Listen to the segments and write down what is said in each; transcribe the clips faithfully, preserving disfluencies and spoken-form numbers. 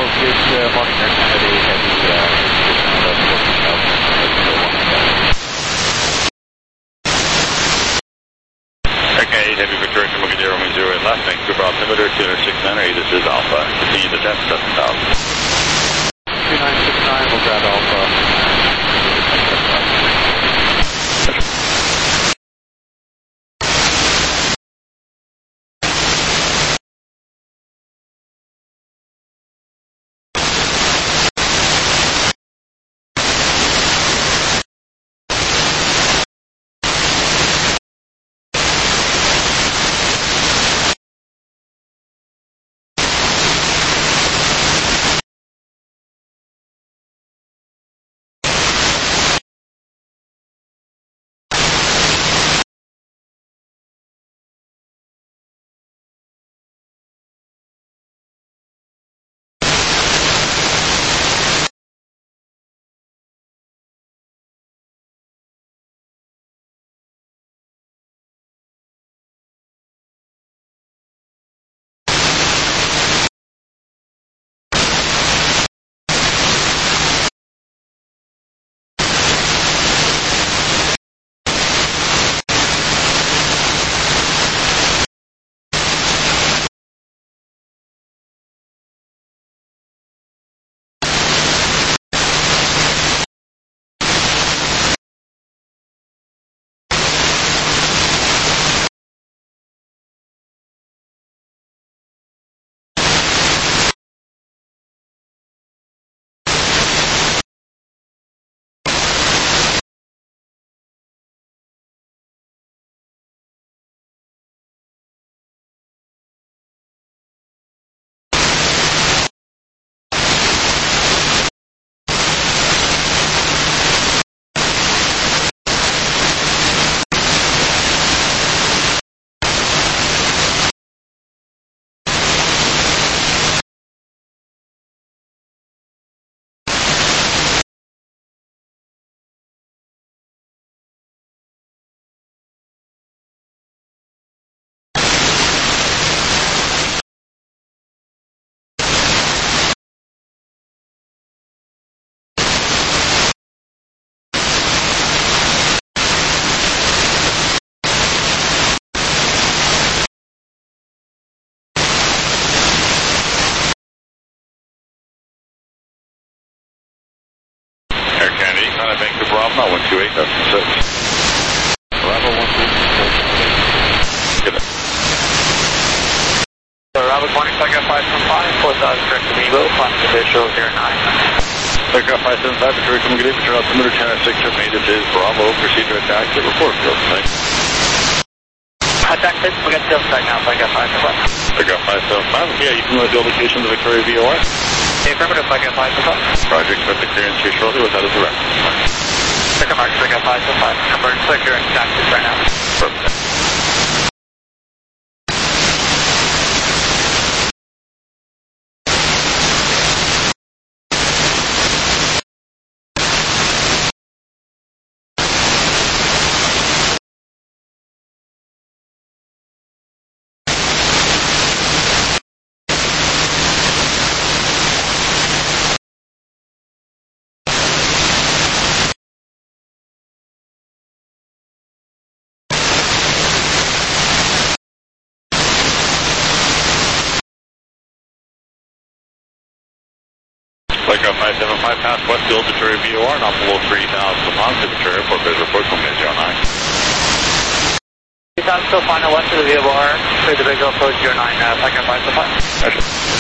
good uh, morning, Air Canada. Heavy uh, Okay, Heavy Victoria, Mogadero, Romeo zero eight left, Vancouver altimeter two nine six nine, this is Alpha. Continue to test, seven thousand. two nine six nine, we'll grab Alpha. Air Canada, Econo, Vancouver, Bravo, one two eight, that's six. Bravo one two eight. Good. Bravo twenty, Flight five seven five, four thousand direct to Evo, flying to visual zero nine. Flight five seven five, Victoria, Mogadero, turn altimeter ten nine six, made it is Bravo, proceed to attack, get report, field tonight. Attack six, we got field strike now, Flight five seven five. Flight five seven five, yeah, you can let the location of the Victoria V O R. Okay, affirmative, Flight five seven five. Roger, expect the clearance here shortly, with that as a reference. Second mark, Flight five seven five, converge sector and attack six right now. Perfect. Flight five seven five, pass Westfield, Victoria V O R, not below three thousand upon to Victoria Airport, base report, Romeo zero nine. three thousand still final west of the V O R, clear the visual approach zero nine, uh, Flight five seven five. Roger.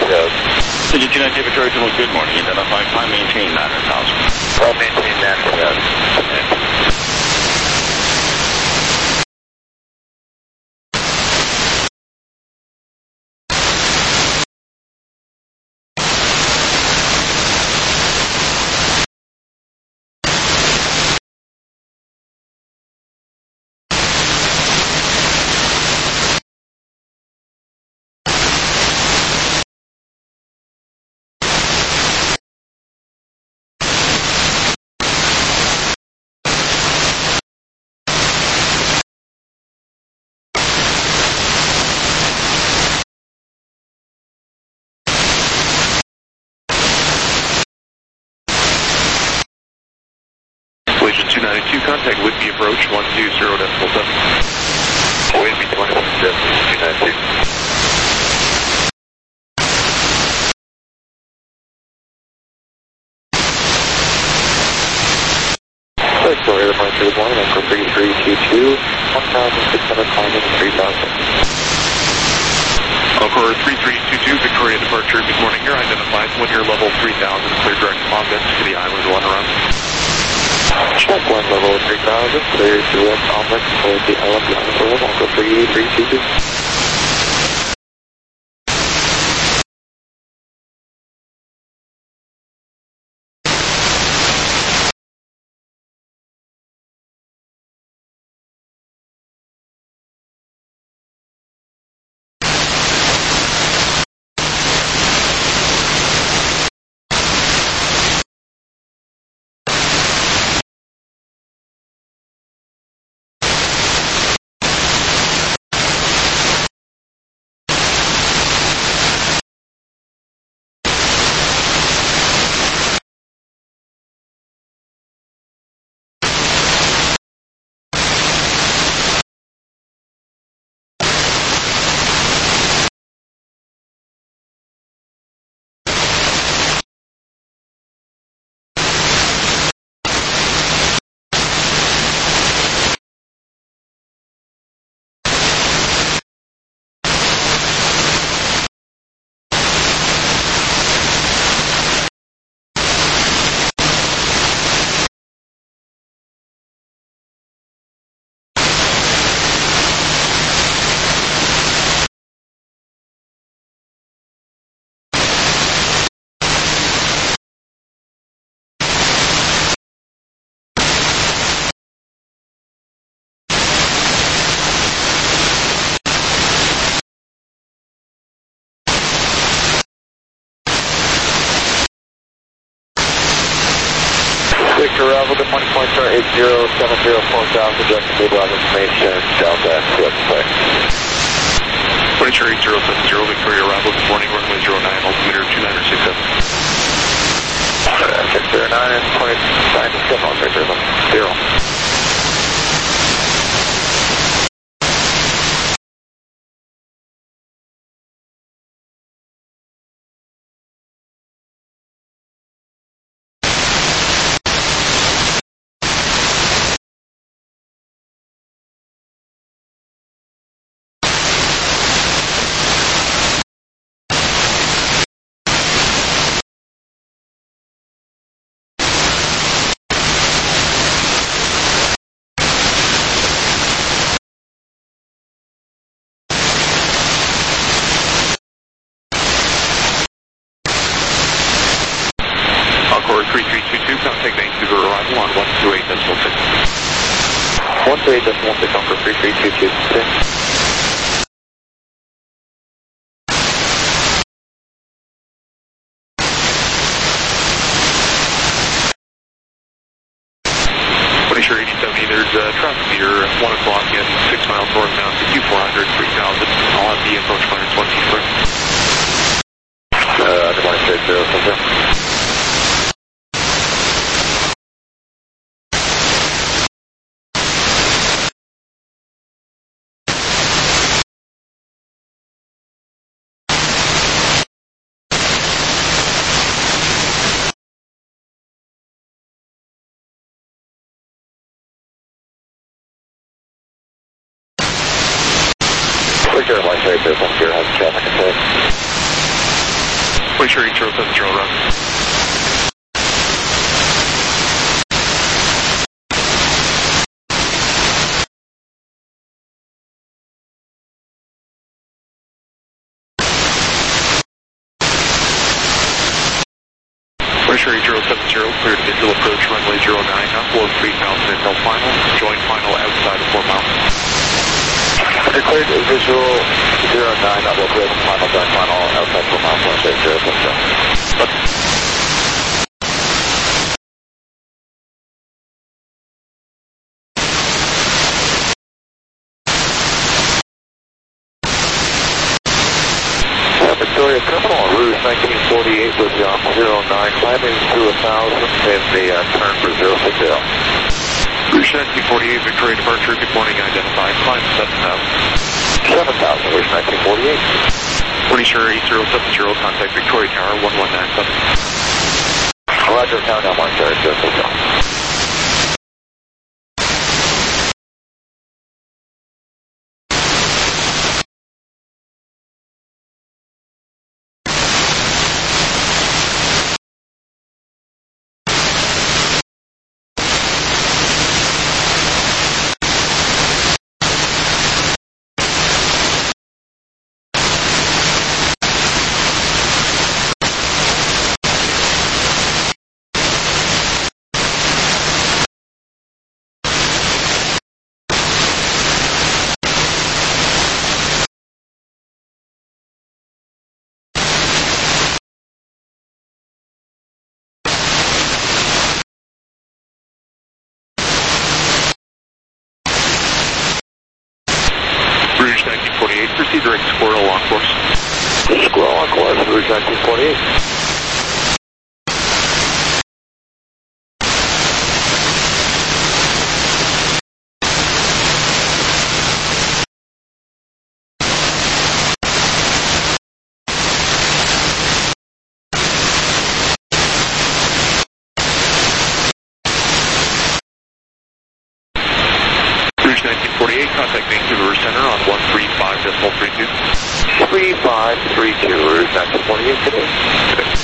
goes. Digit two nine two Victoria Two, good morning. Identify time, maintain nine hundred thousand. Well, maintain nine hundred thousand. two ninety-two, contact Whitby approach one two zero decimal seven. Whitby twenty-one decimal two ninety-two. Victoria, departure this morning, Echo three three two two, one thousand six hundred climbing three thousand. Echo three three two two, Victoria departure, good morning here, identified, one year level three thousand, clear direct contact to the island one around. Check one level three thousand, clear direct contact for the island one, Echo three three two two. Victor, arrival to one point eight zero seven zero four thousand, direct to Mobile information, Delta, select play. twenty eight zero seven zero, Victoria arrival, good morning, runway zero nine, altimeter two nine six seven. six zero nine point nine seven, altimeter zero. three three two two, contact Vancouver arrival on one two eight decimal six. one two eight decimal six, Encore three three two two. twenty eighty seventy, there's uh, traffic meter one o'clock and six miles northbound to Q four hundred, three thousand. I'll have the approach minus one two three. Uh, good morning, six zero seven zero. Victor, one three two one zero, has traffic control. Pretty sure eight zero seven zero, run. Pretty sure eight zero seven zero, cleared visual approach runway zero nine, now four three thousand until final, join final outside of four miles. Cleared visual zero nine, now we'll clear final, join final outside four miles, one eight zero seven zero. Victoria Terminal, Rouge nineteen forty-eight with John zero nine, climbing through one thousand in the uh, turn for zero six zero. Rouge nineteen forty-eight, Victoria departure, good morning, identified, climb seven thousand. seven thousand, Rouge nineteen forty-eight. Pretty sure eight zero seven zero, contact Victoria Tower, one one nine seven. Roger, countdown one zero zero six zero. Rouge nineteen forty-eight, proceed direct Squirrel on course. Squirrel on course, Rouge nineteen forty-eight. Rouge nineteen forty-eight, contact Vancouver Center on one three five decimal three two. three five three two, Rouge nineteen forty-eight today. Today.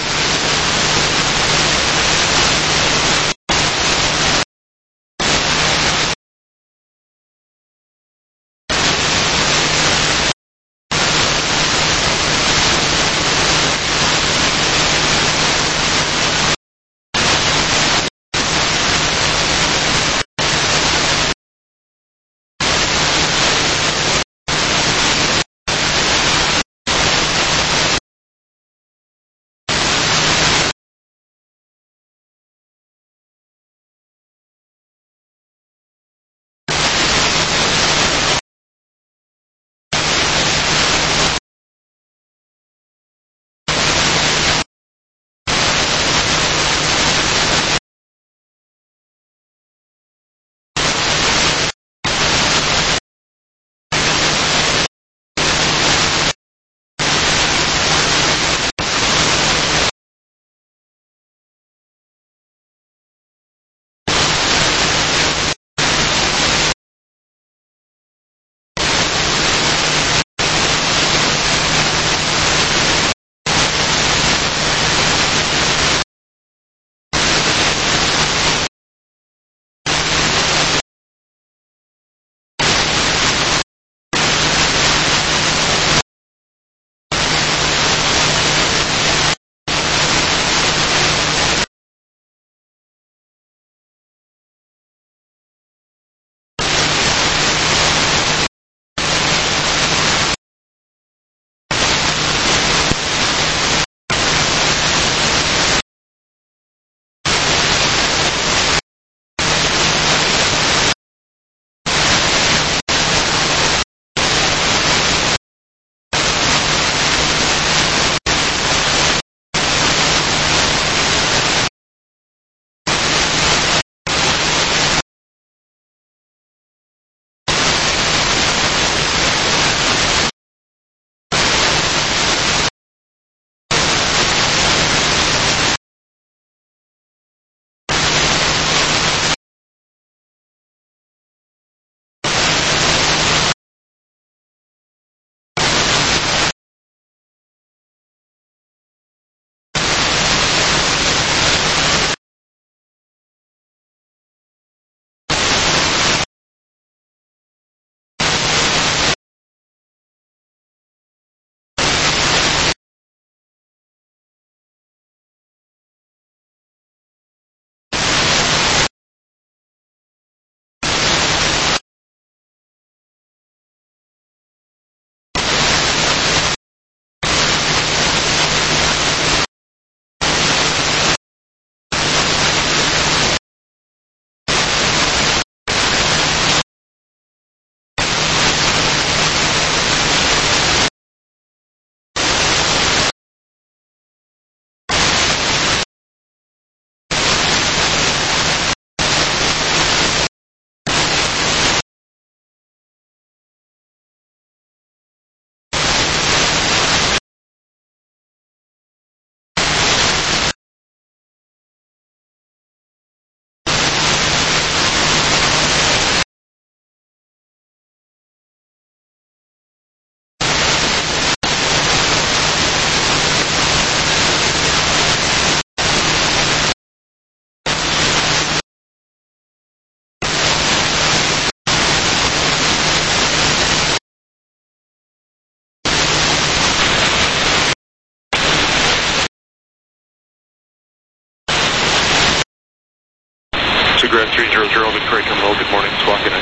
Sugar three zero zero, Victoria Terminal, good morning, squawk in.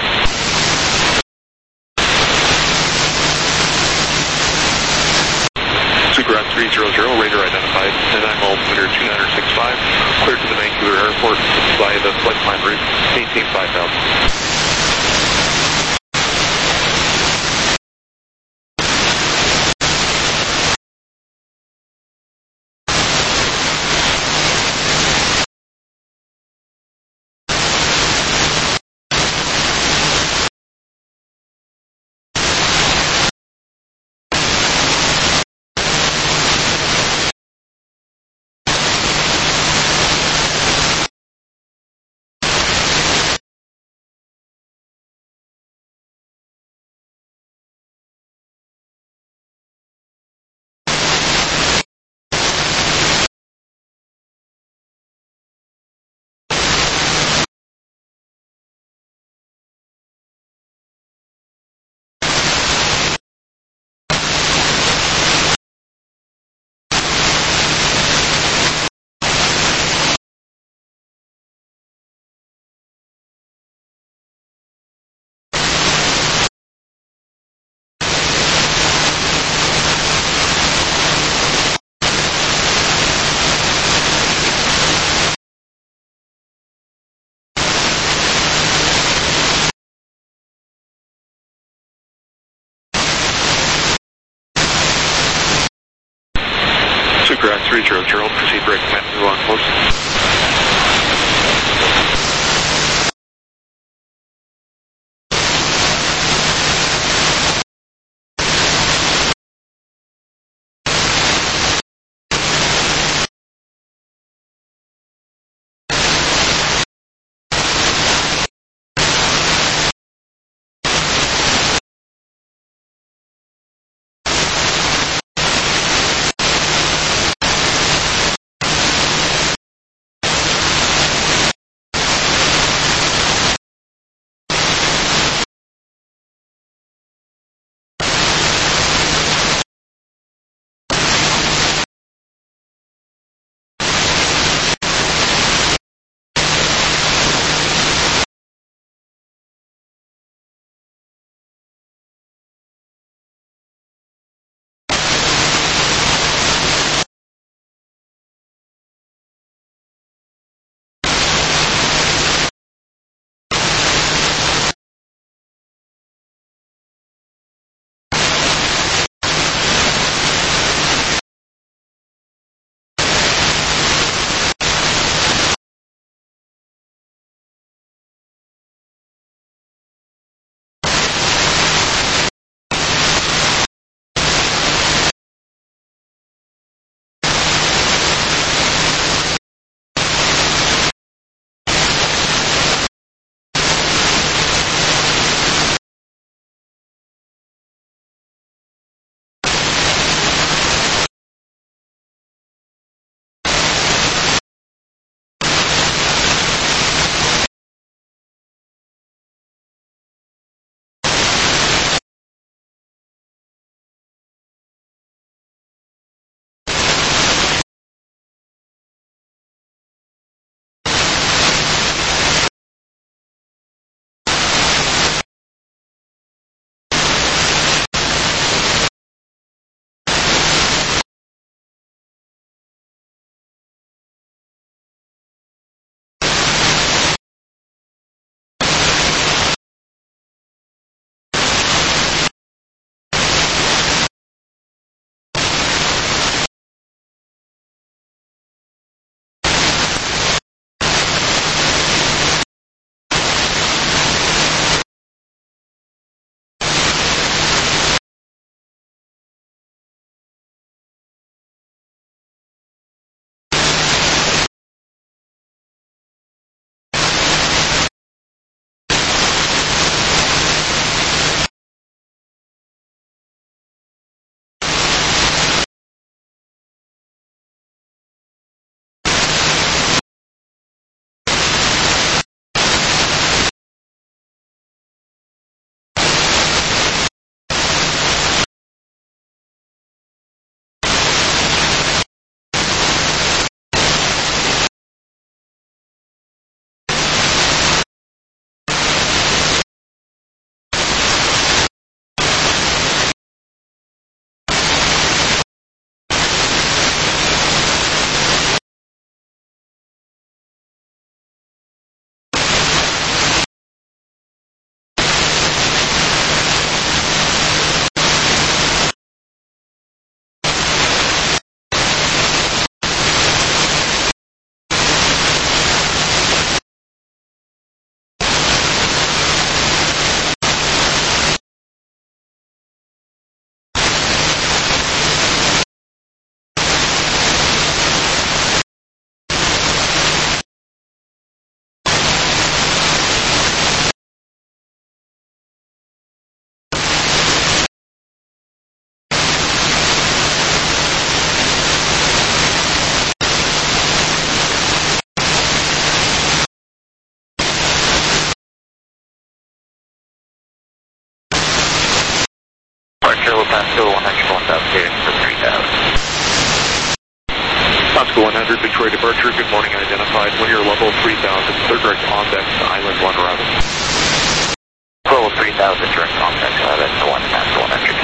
Sugar three zero zero, radar identified, and I'm altimeter two nine six five, clear to the Vancouver Airport via the flight plan route, maintain five thousand. Sugar three zero zero, proceed break command, move on close. one hundred, Victoria departure, good morning, identified, when you're level three thousand, third direct Ondex, Island one arrival. Level three thousand, direct Ondex, Island one, pass one hundred.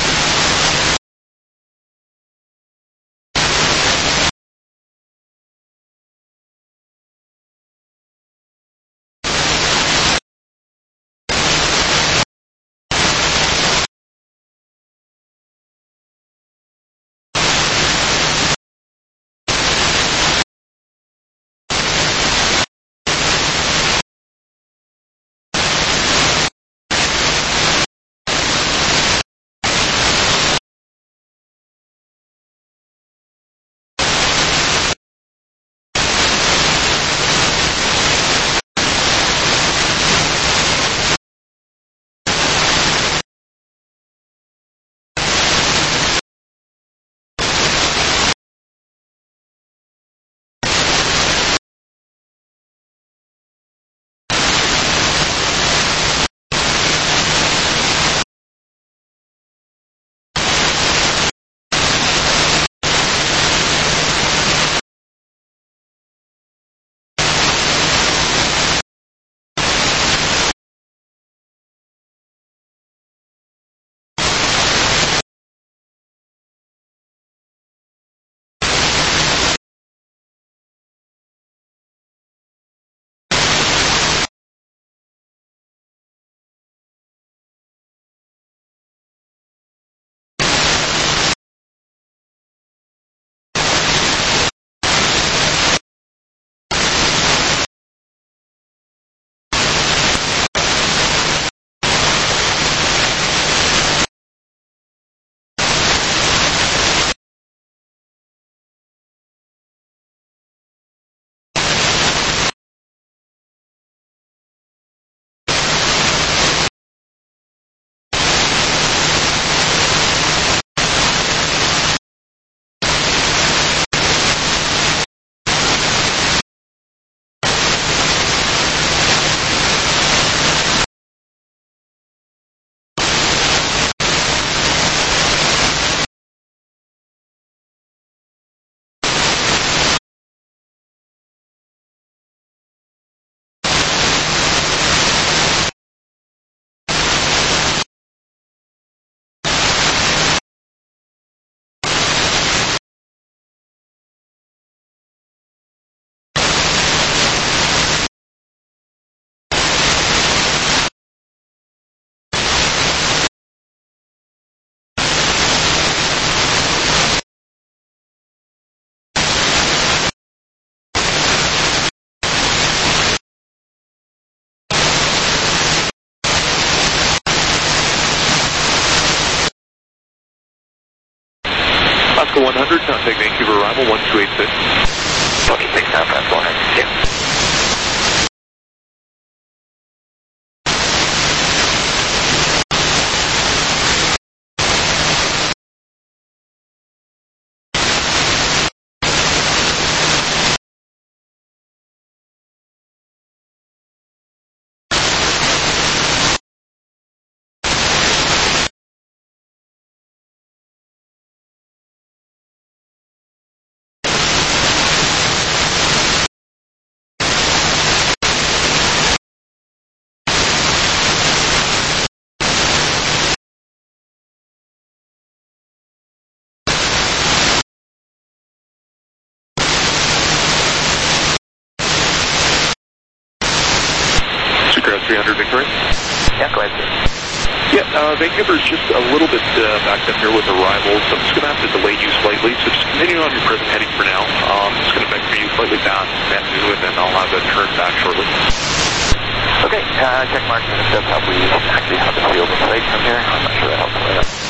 Oscar one hundred, contact Vancouver arrival one two eight six. Okay, thanks, now, pass one hundred, yeah. three hundred, Victoria? Yeah, go ahead, sir. Yeah, uh, Vancouver's just a little bit uh, backed up here with arrivals, so I'm just going to have to delay you slightly, so just continue on your present heading for now. Um, just going to vector you slightly past Vancouver, and then I'll have a turn back shortly. Okay, uh, check marks and stuff, how we actually have the field in place from here. I'm not sure that helps right now.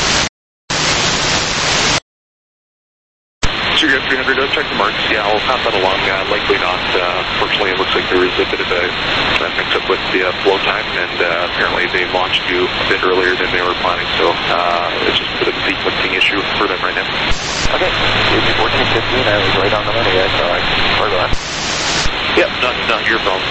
Sugar three hundred, I'll check the marks. Yeah, I'll pass that along. Uh, likely not. Uh, fortunately, it looks like there was a bit of a, a mix-up with the uh, flow time, and uh, apparently they launched you a bit earlier than they were planning, so uh, it's just a bit of a sequencing issue for them right now. Okay, fourteen fifteen, I was right on the money, guys, so I can cargo on. Yep, not, not your problem.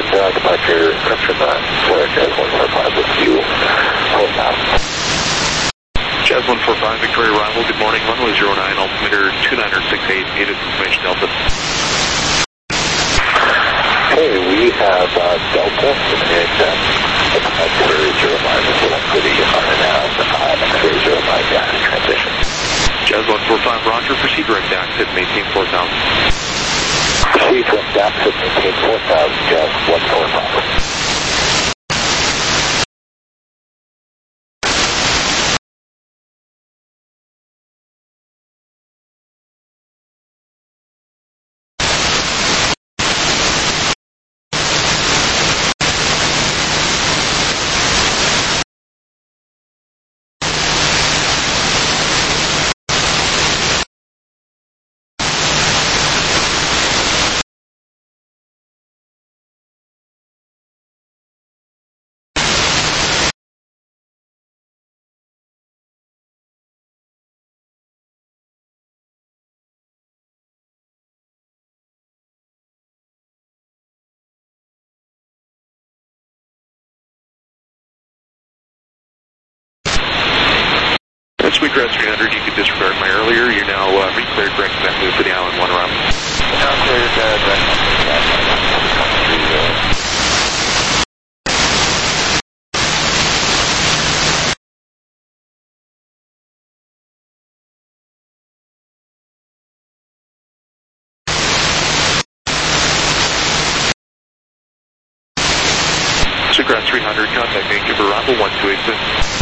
good uh, departure, correction nine, for Jazz one four five with you, hold out. Jazz one four five, Victoria Arrival, good morning, runway zero nine, altimeter two nine six eight, native information Delta. Hey, we have uh, Delta, and uh, X-Ray zero nine is what I'm pretty on and out, uh, X-Ray zero nine gas transition. Jazz one four five, roger, proceed direct exit, maintain four thousand. Proceed direct exit, maintain four thousand, Jazz one four five. Sweetgrass three hundred, you could disregard my earlier. You're now uh, re-cleared direct connect move for the island one round. Now cleared uh, direct connect. Sweetgrass three hundred, contact Vancouver Arrival one two eight six.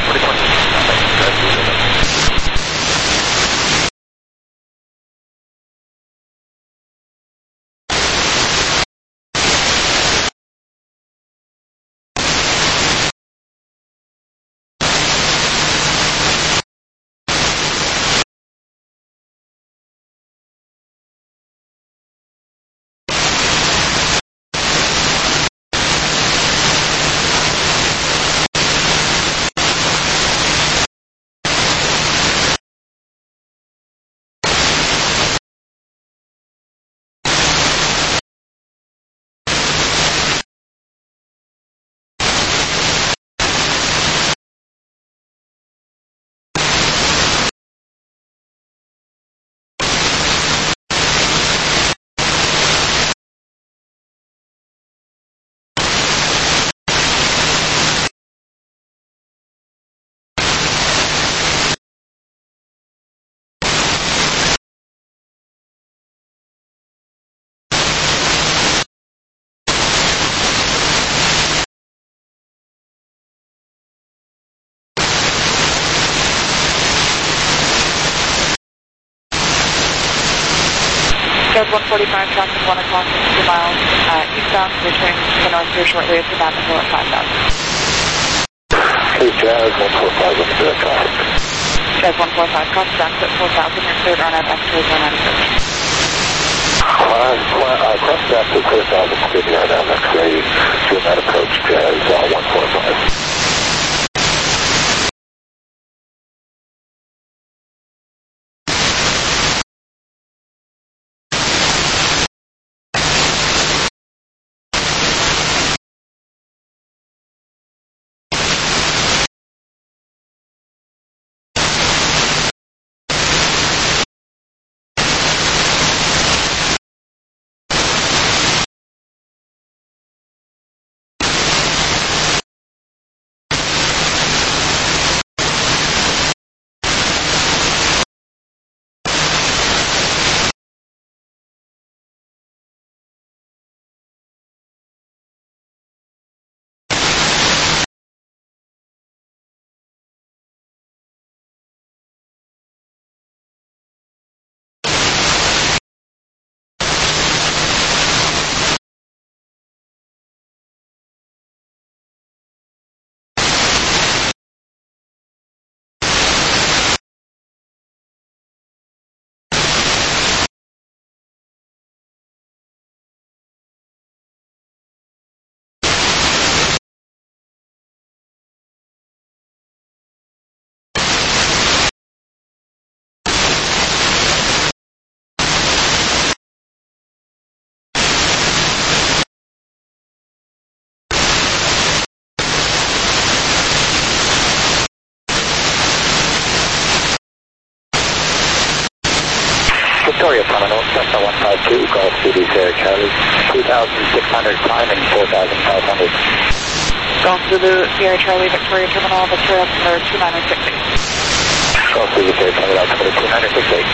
Jazz one forty-five, traffic one o'clock, two miles uh, eastbound, returning to the north here shortly at the map until at five thousand. Hey, Jazz one four five, what's the traffic? Jazz one four five, cross tracks at four thousand, you're cleared on at X-Ray zero nine approach. Uh, uh, cross tracks at four thousand, cleared on X-Ray zero nine approach, Jazz uh, one four five. two, Golf City, Sierra Charlie, two thousand six hundred climbing, four thousand five hundred. Golf Zulu, Sierra Charlie, Victoria Terminal, Victoria altimeter two nine six eight. Golf Zulu, Sierra Charlie, altimeter two nine six eight.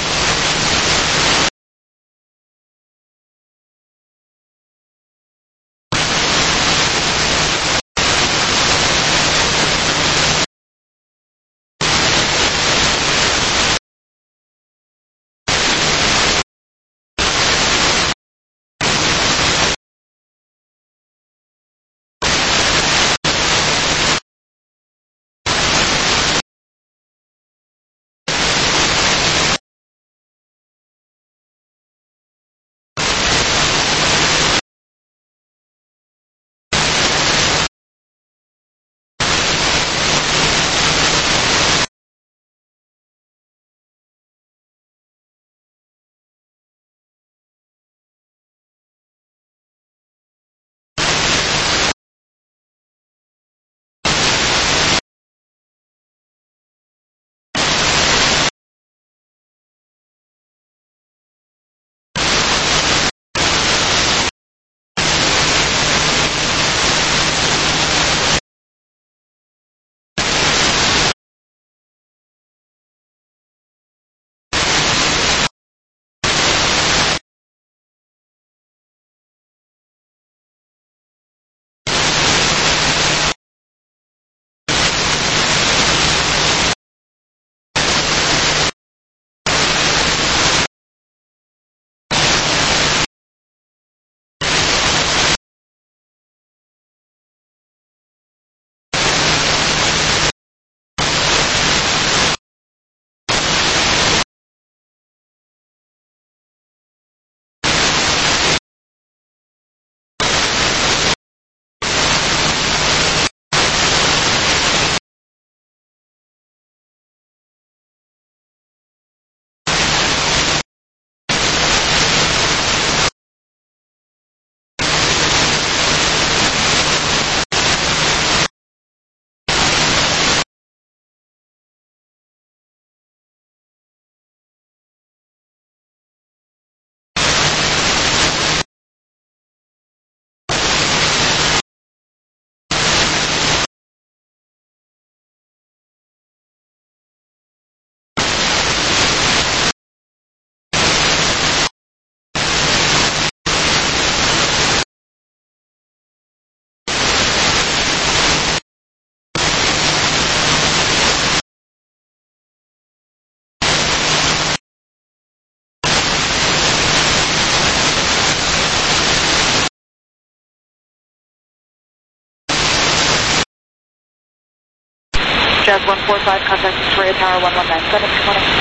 Jazz one four five, contact Victoria Tower one one nine seven, good morning.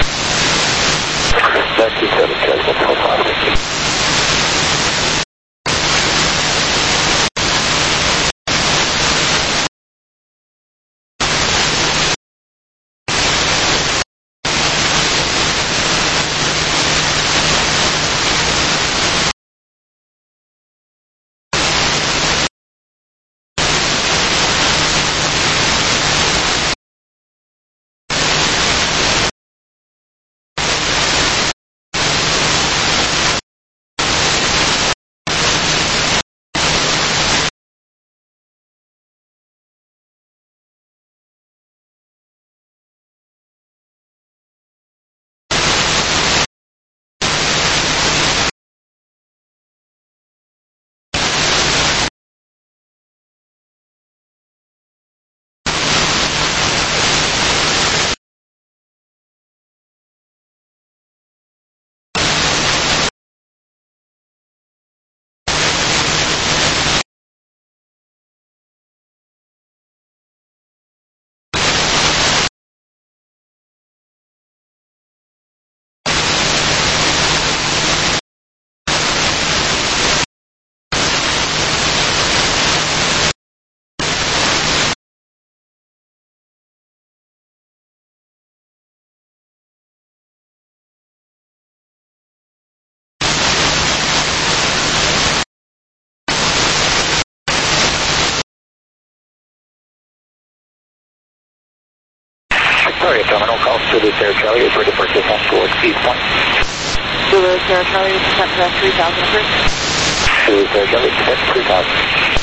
nine two seven, Jazz one four five, thank you. Victoria Terminal, Golf Zulu, Sierra Charlie, is ready for assistance towards East Point. Zulu Sierra Charlie, descent to three thousand approved. Zulu Sierra Charlie, descent to three thousand.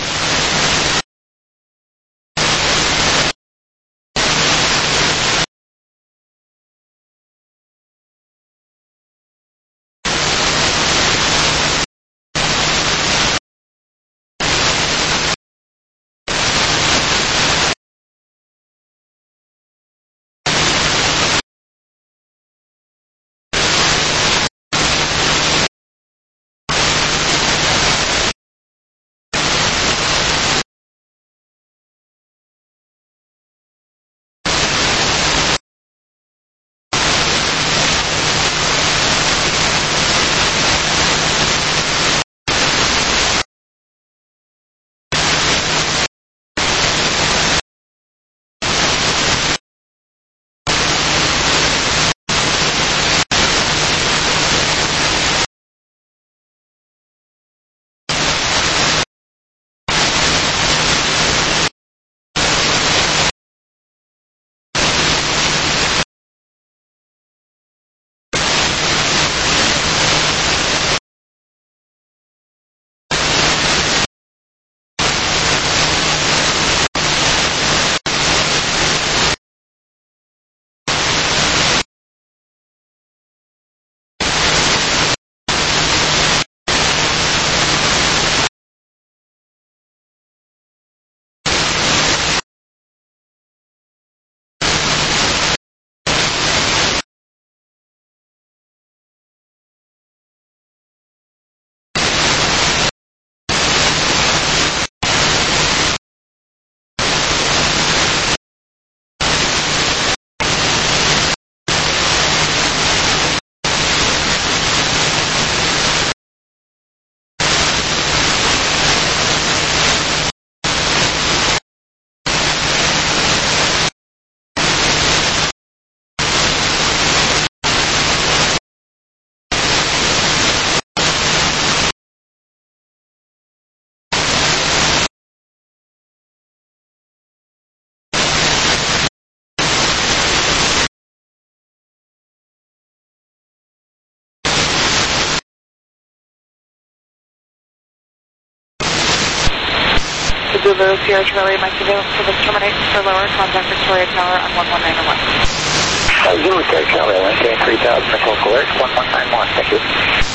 Zulu Sierra Charlie, Mike surveillance service terminates for lower, contact Victoria Tower on one one nine one. Uh, Zulu Sierra Charlie, maintain three thousand, local alert, one one nine one, thank you.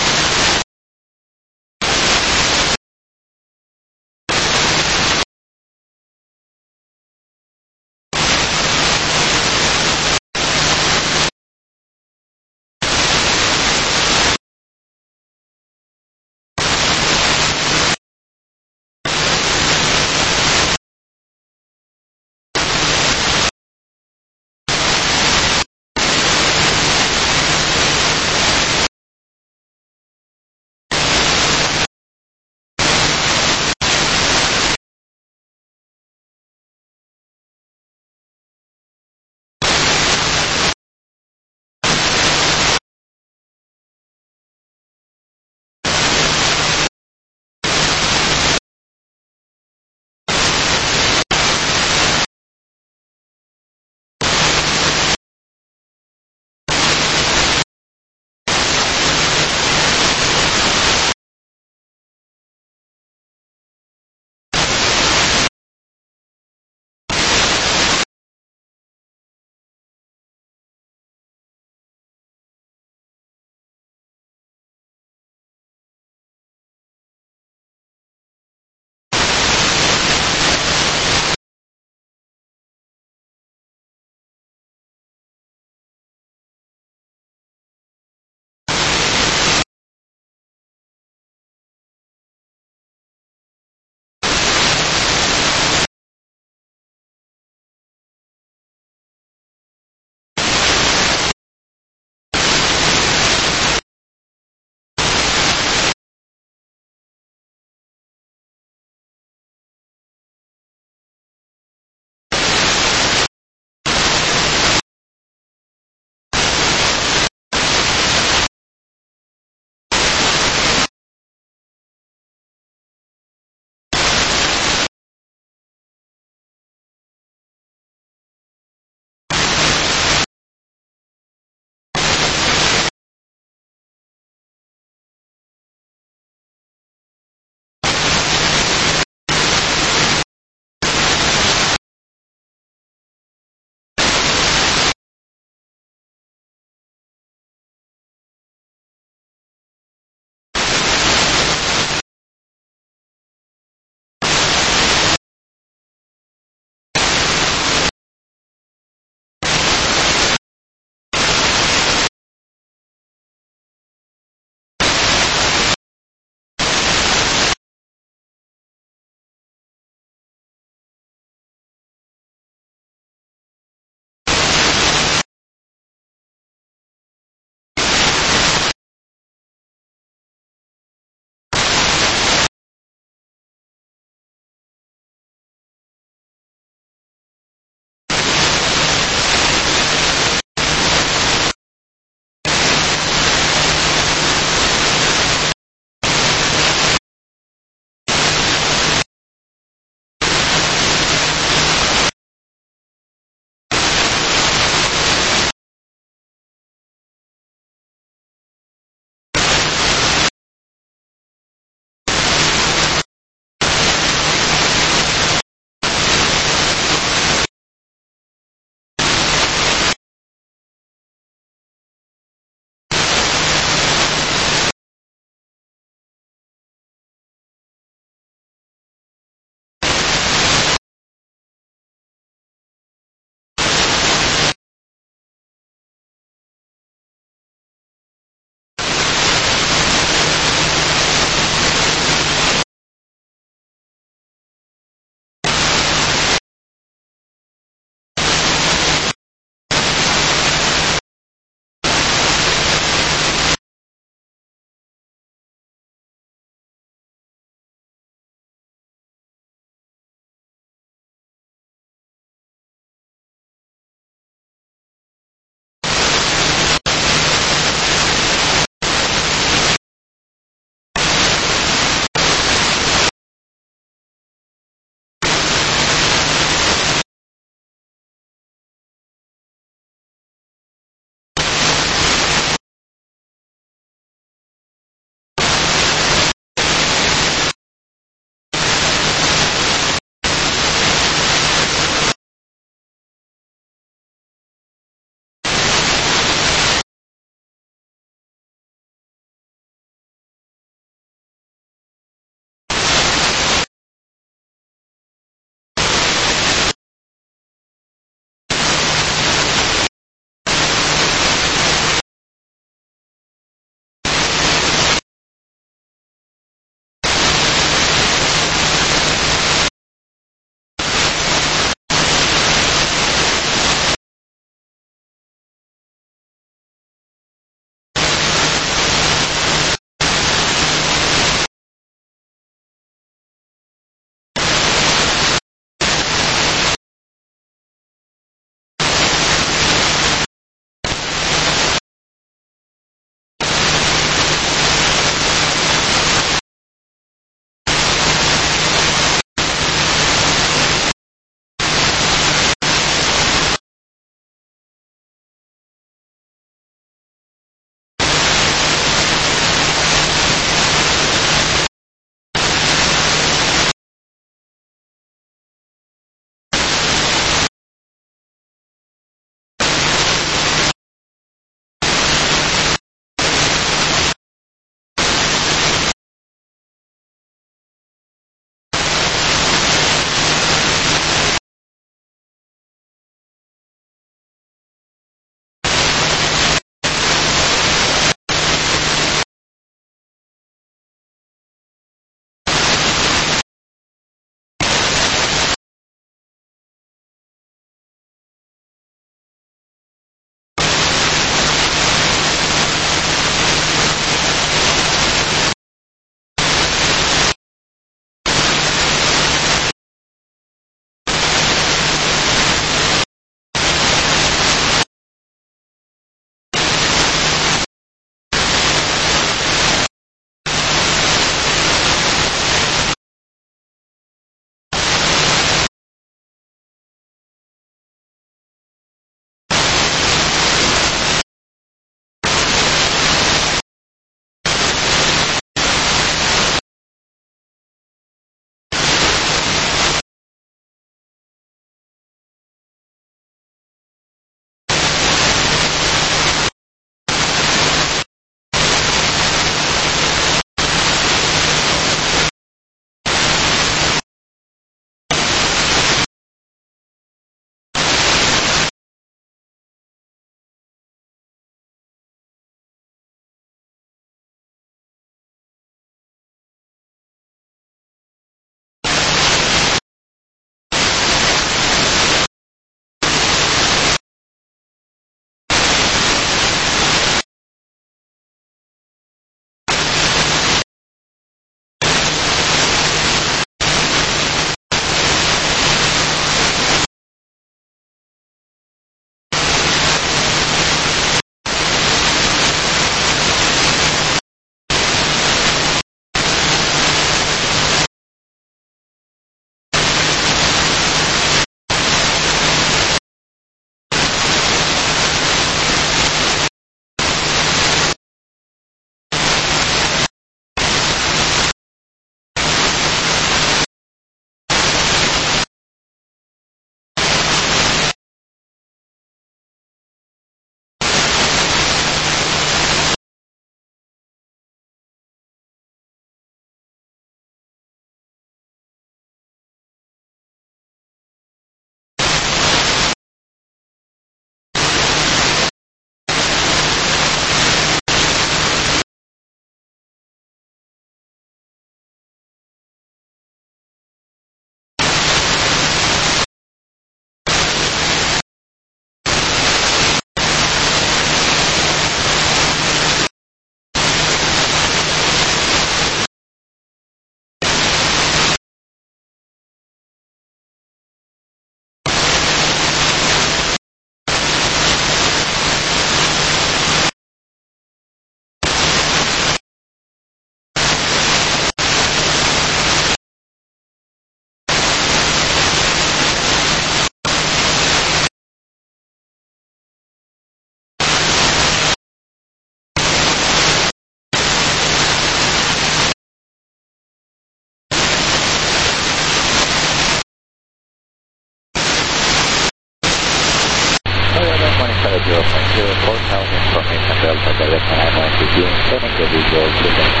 zero five zero, four thousand information Delta direct nine one two zero, sending the visual to Delta.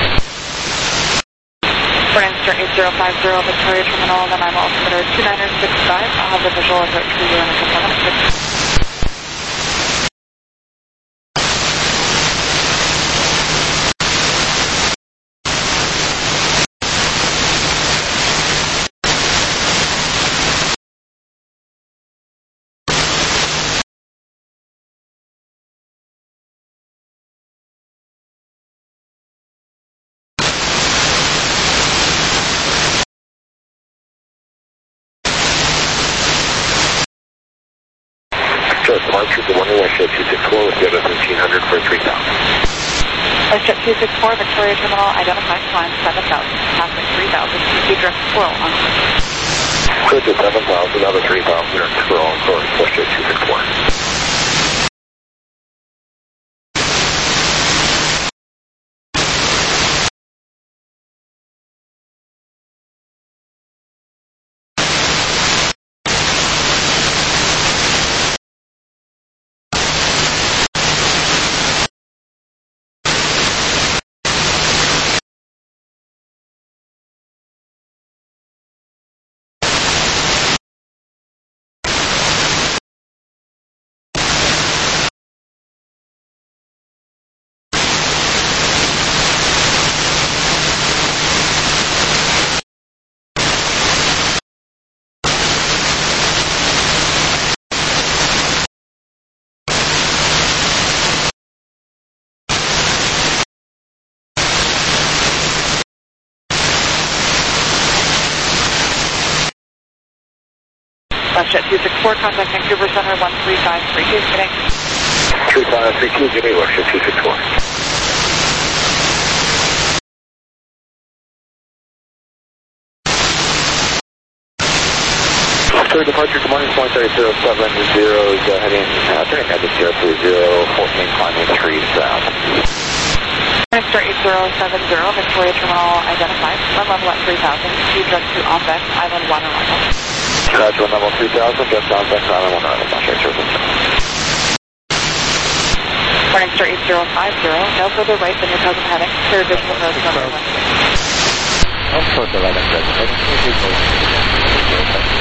Frontier eight zero five zero, Victoria Terminal, then I'm altimeter two nine six five. I'll have the visual of it to you in a couple of minutes. Sure, departure, good morning, WestJet two six four with the other thirteen hundred for three thousand. WestJet two six four, Victoria Terminal, identified climb seven thousand, passing three thousand, P C direct squirrel on course. Clear to seven thousand, other three thousand, direct squirrel on course, WestJet two six four. WestJet two six four, contact Vancouver Center one three five three two, today. three five three two, give me WestJet two six four. Clear departure, good morning, point thirty zero seven zero is uh, heading, uh, turning headed zero three zero, fourteen, climbing three thousand. Frontier eight zero seven zero, Victoria Terminal, identified, run level at three thousand, speed direct to OnVex, Island one arrival. Roger, one level three thousand, just on Vex Island one arrival, not sure service. Frontier eight zero five zero, no further right than your present heading, clear visual road number one. No further right than present heading, clear visual to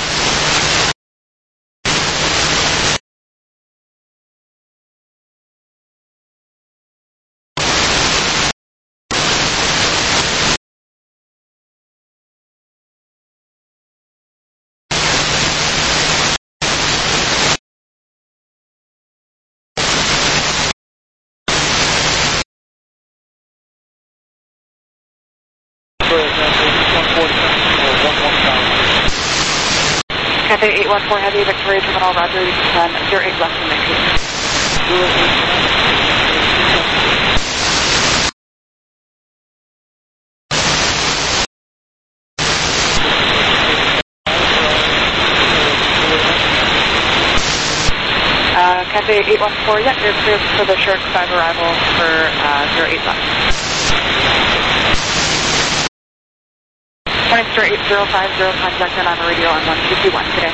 Cathay eight one four Heavy, Victoria Terminal, Roger, you can send zero eight left from Vancouver. Uh, Cathay eight one four, yeah, you're clear for the Shark five arrival for uh, zero eight left. Frontier eight zero five zero, contact and on radio on one two two one today.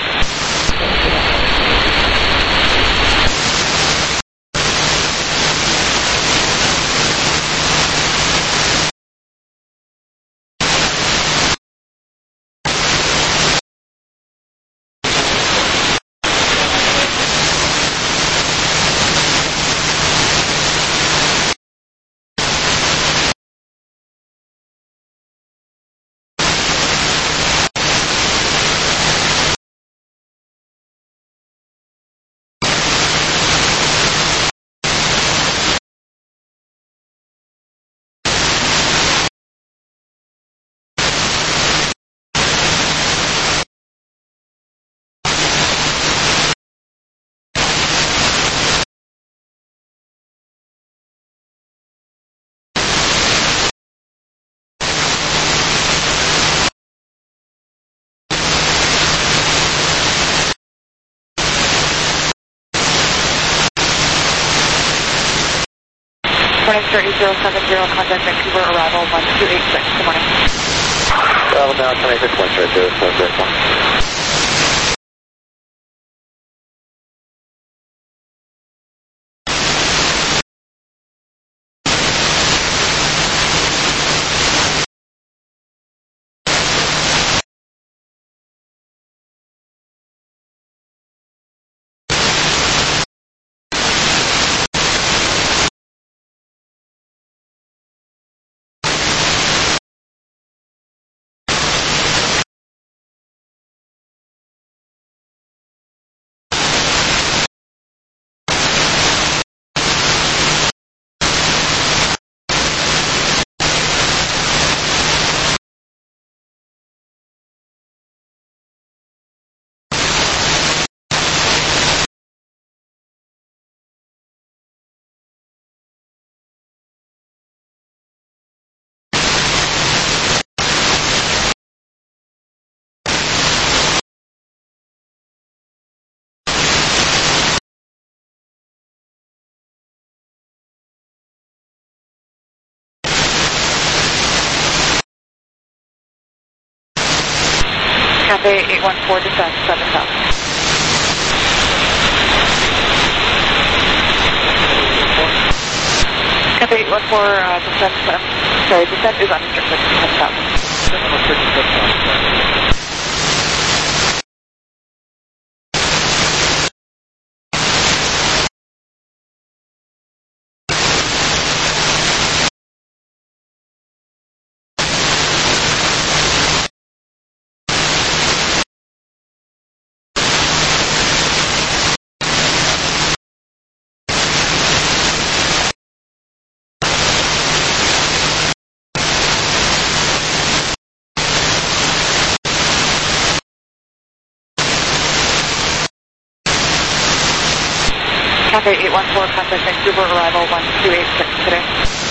Frontier eight zero seven zero, contact Vancouver, arrival one two eight six. Good morning. Arrival now, twenty-six points right there, so great one. Cafe eight one four, descent seven thousand. Cafe eight one four, uh, descent, um, sorry, descent is unrestricted, seven thousand. Cafe eight one four, contact Vancouver, arrival one two eight six today.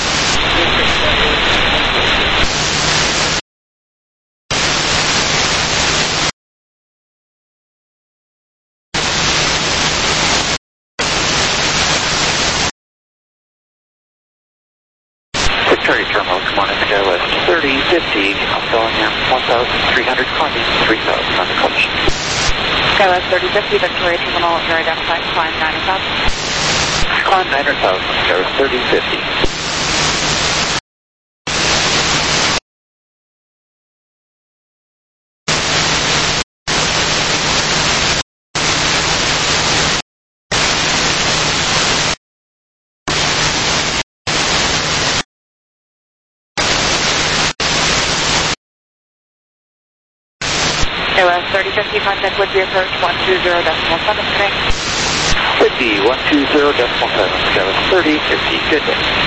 Victoria Terminal, come on in SkyWest thirty fifty, I'm going in one thousand three hundred, climbing three thousand on the coast. SkyWest thirty fifty, Victoria Terminal, you're identified, climb nine thousand. Climb nine thousand, SkyWest thirty fifty. SkyWest thirty fifty, contact Whitby approach one two zero decimal seven today. Whitby one two zero decimal seven, SkyWest thirty fifty, good day.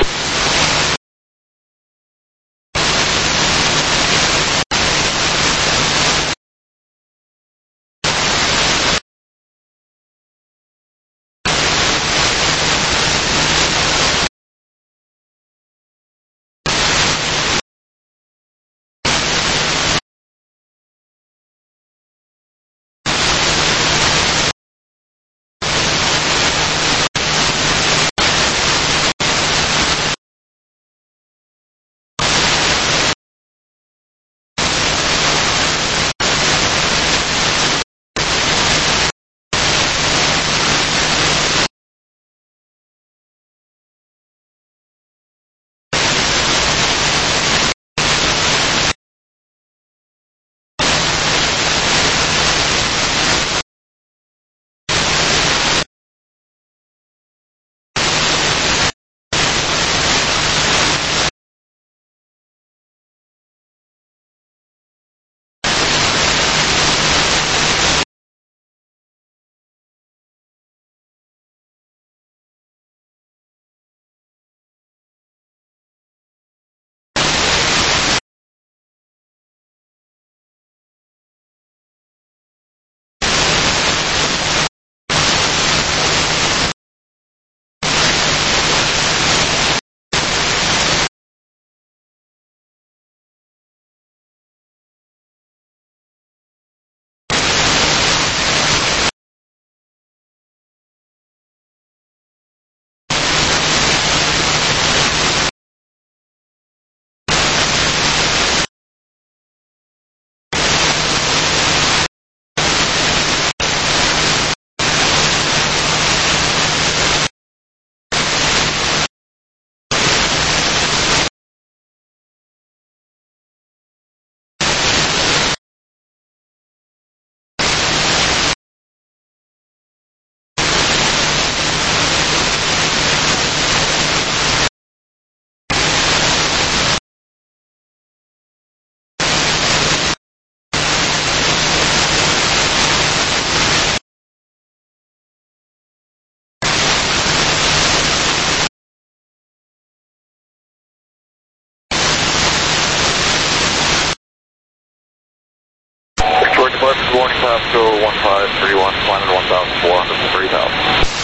Warning Pasco one five three one, climbing one thousand four hundred to three thousand.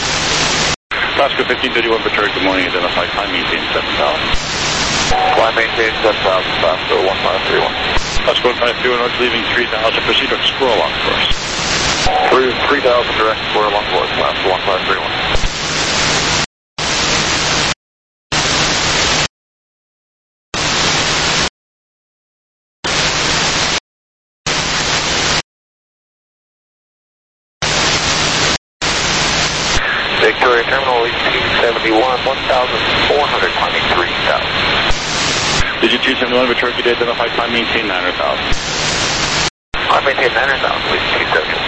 Pasco fifteen thirty-one, Victoria, good morning, identified, climb maintain seven thousand. Climb maintain seven thousand, Pasco one five three one. Pasco one five three one, North leaving three thousand, proceed with squirrel on course. three thousand direct square along course, Pasco one five three one. Victoria Terminal eighteen seventy-one, one thousand four hundred, climbing three thousand. Digit two seventy-one, Victoria, good day, identify, climb, maintain nine hundred thousand. Climb, maintain nine hundred thousand, please, two seventy-one.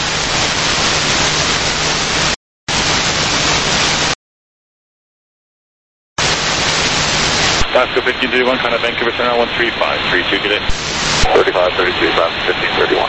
Alaska fifteen thirty-one, kind of Vancouver Center, one three five three two, good day. thirty-five thirty-three, about fifteen thirty-one.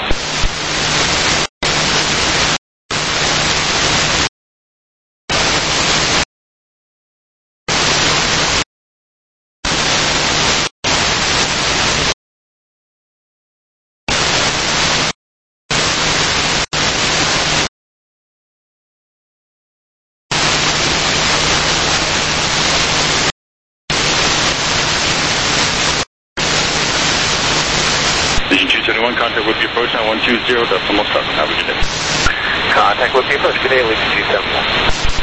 Digit two seventy-one, contact with the approach now one two zero decimal seven. Have a good day. Contact with the approach. Good day, Lake two seventy-one.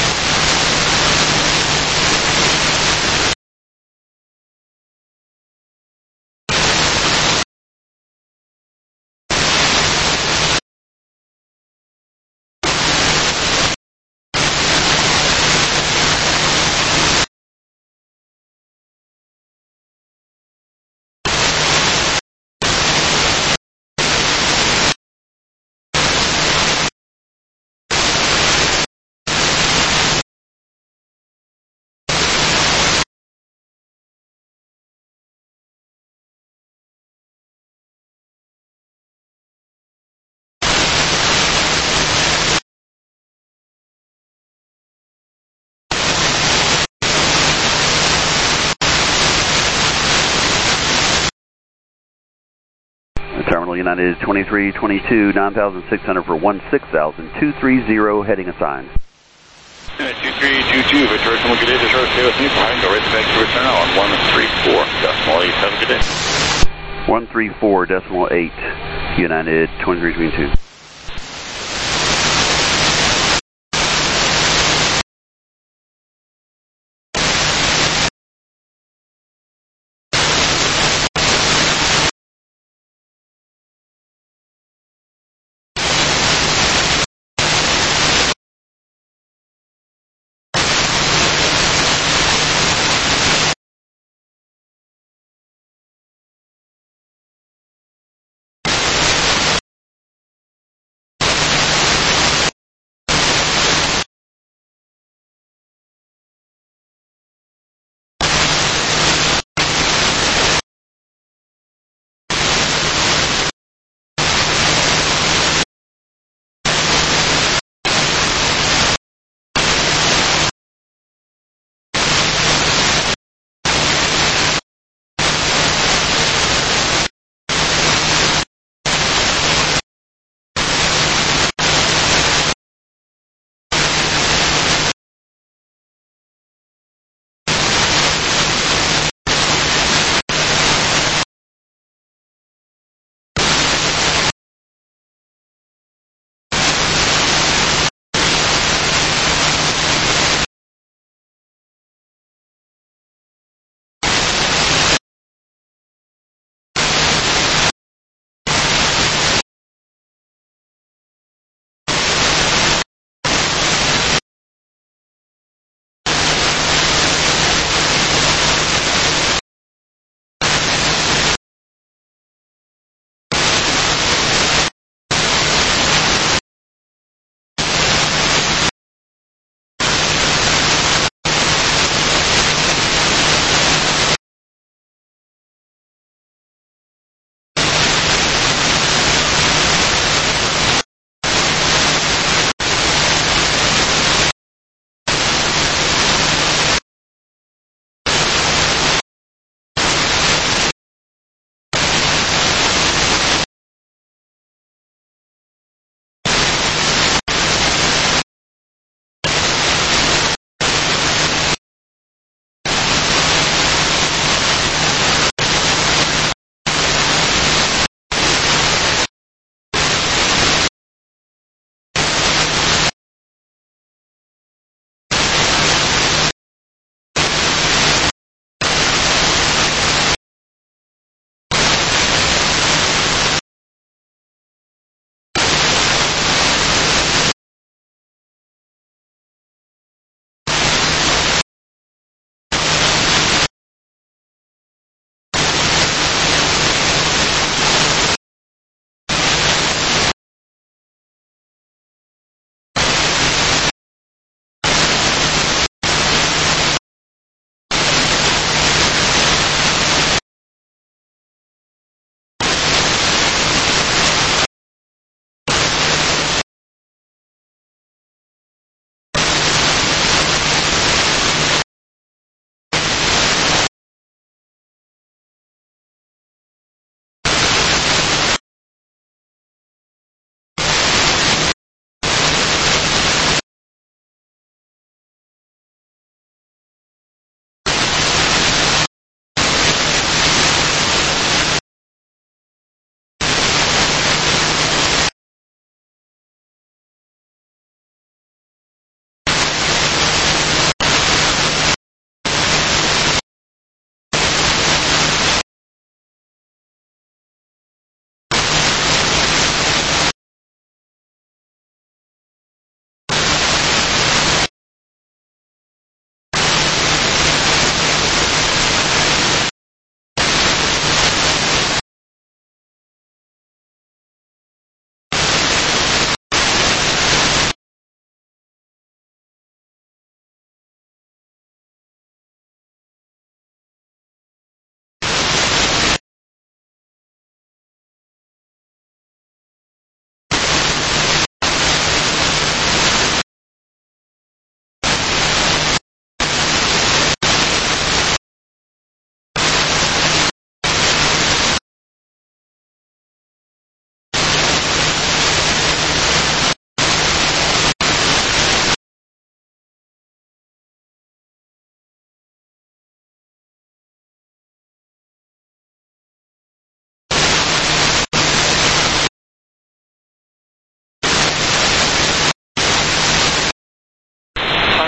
Terminal United twenty-three twenty-two, nine thousand six hundred for one six thousand, two three zero, heading assigned. two three two two, Victoria, someone good day, Detroit, stay with me, flying, go right to Vancouver Center on one three four decimal eight, have a good day. one three four decimal eight, United twenty-three twenty-two.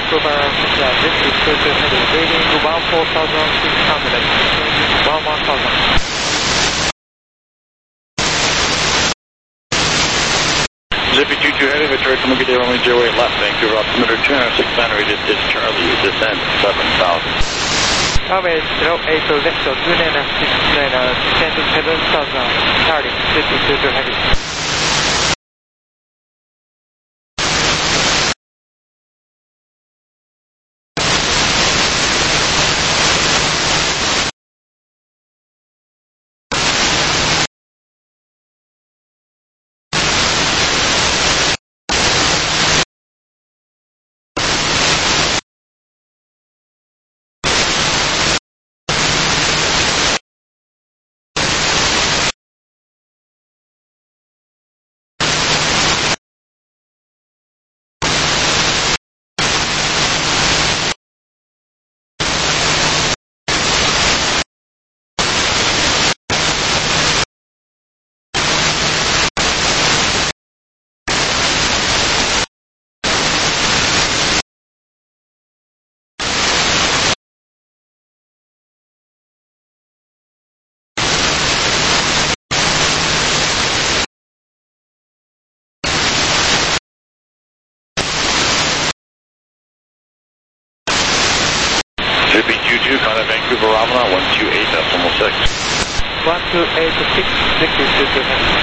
Vancouver, yeah, this is two two heading, reading one four thousand six hundred, one one thousand. Zippy two two heading, Victoria, come and get there, only zero eight left, Vancouver, altimeter two nine six nine, rated is Charlie, descend seven thousand. Runway zero eight vector two nine six nine, descend seven thousand, Charlie, Zippy two two heading. Zippy two two, contact Vancouver, Ramana, one two eight decimal six. one two eight six, Zippy two two heading.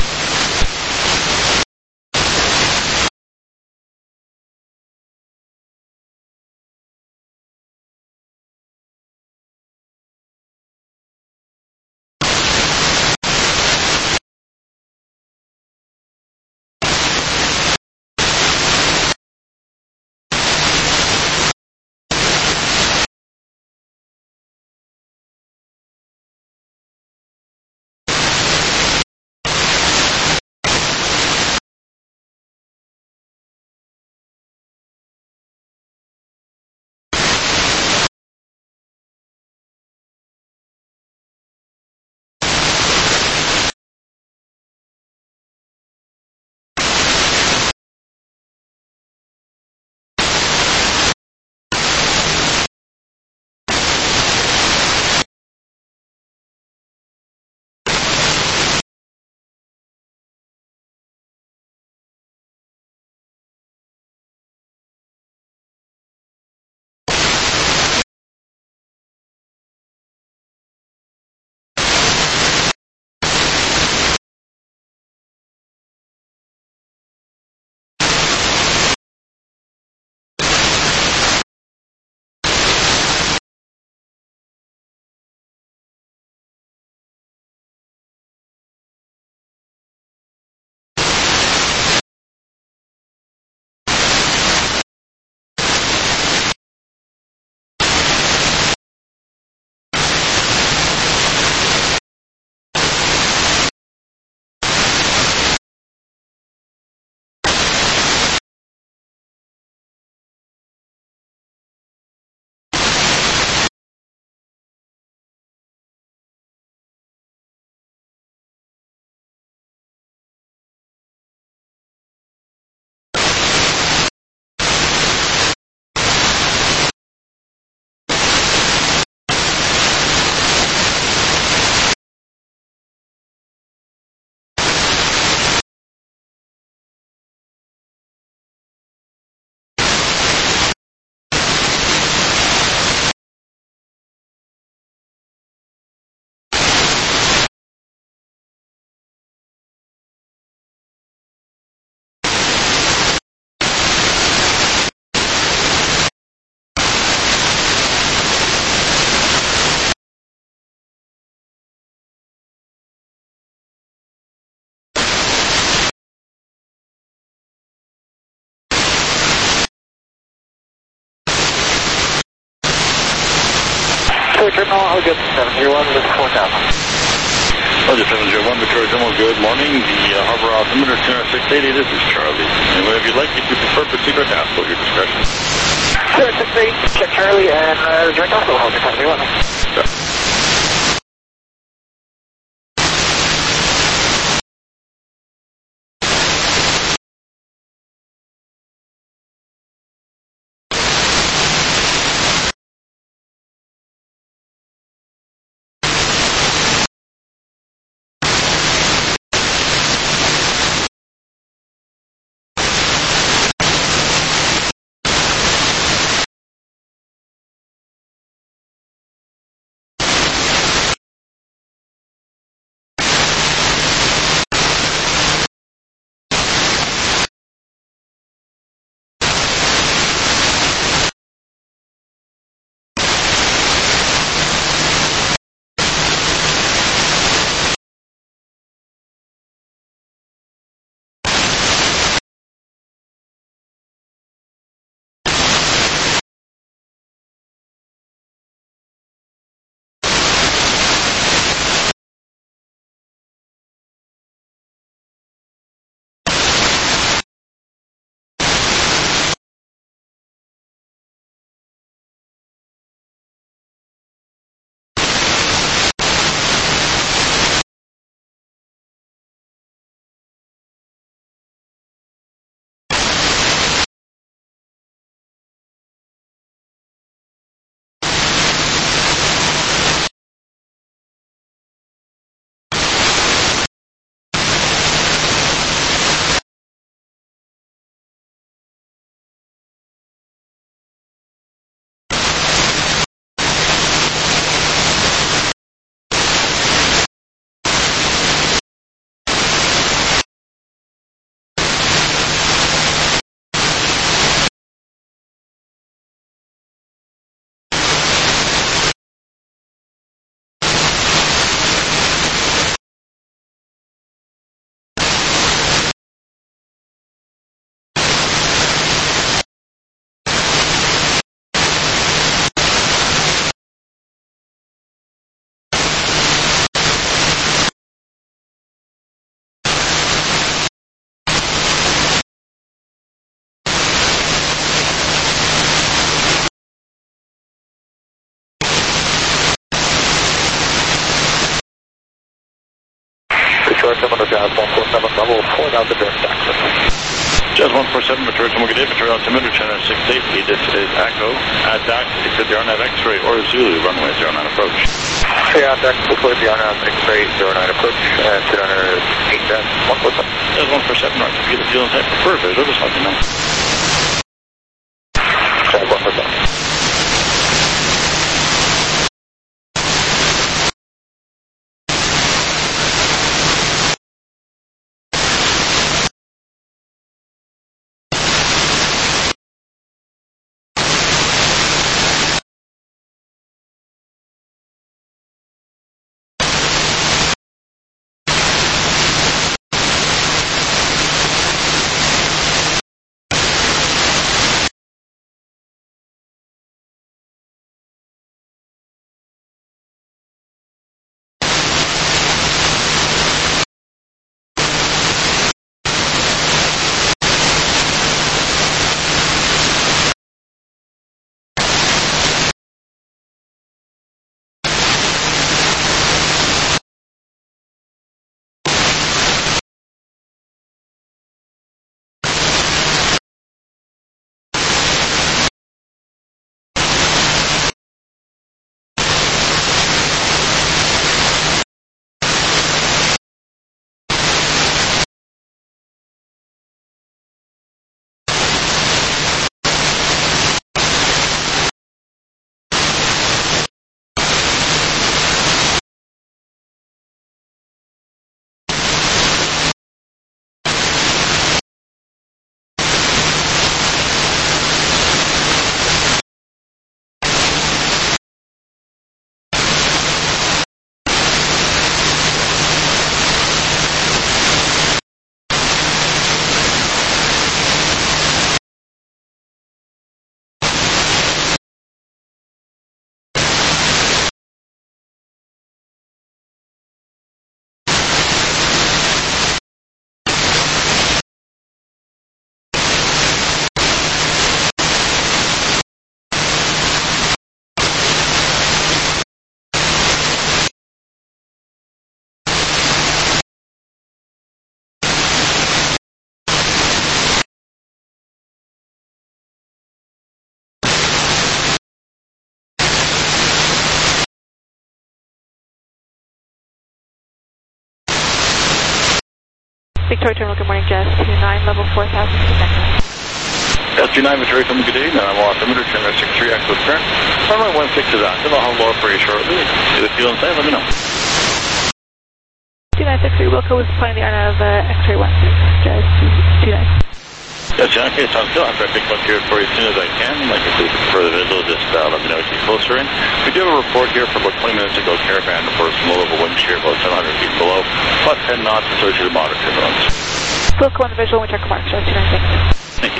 Terminal, I'll get seven zero one, this is four thousand. Roger, seven zero one, Victoria Terminal, good morning. The uh, harbor altimeter two nine six eight, this is Charlie. And whenever you'd like, if you prefer, proceed right now, at your discretion. two nine six eight, check Charlie, and uh, direct off, we'll hold your seven zero one. Yeah. altimeter Jazz one four seven, level four thousand direct access. Jazz one four seven, Victoria Tomo, good day, Victoria altimeter channel six eighty, this is Echo, at D A C, exit the R NAV X-ray or Zulu, runway zero nine approach. Yeah, D A C, clear the R NAV X-ray zero nine approach, and sit under eight Jazz one four seven. Jazz one four seven, right, if you get the fuel inside preferred visual, just let me know. Jazz one four seven. Victoria Terminal, good morning, Jazz two nine, level four thousand, connected. Jazz two nine, Victoria Terminal, good day, now I'm altimeter channel six three, active current. Runway one six is active, I'll have lower for you shortly. Get the fuel inside, let me know. two nine six three, Wilco is flying the R NAV uh, X-ray one six, Jazz two nine. Jazz two nine, okay, sounds good. I'll try to pick up here for you as soon as I can. Like I said, for the visual, just uh, let me know as you get closer in. We do have a report here from about twenty minutes ago, caravan reports from low level wind shear about seven hundred feet below, plus ten knots associated with moderate turbulence. Wilco on the visual, we check mark, Jazz two nine six. Thank you.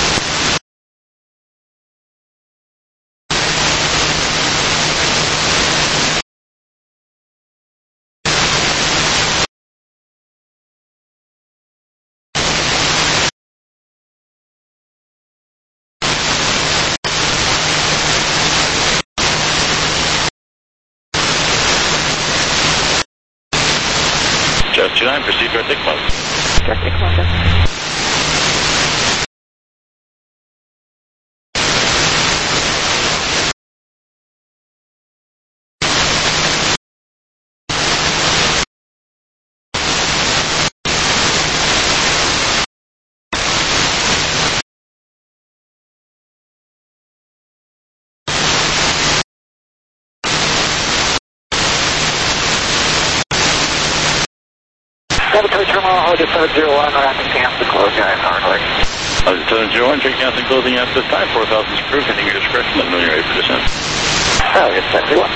Jazz two nine, proceed direct ICMO. Direct ICMO, Jazz. Laboratory Terminal, Altitude seven zero one, rapid cancel closing at Harnley. Altitude seven zero one, check cancel closing at this time, four thousand is approved, heading your discretion, let me know you're ready for descent. Oh, yes, seven zero one.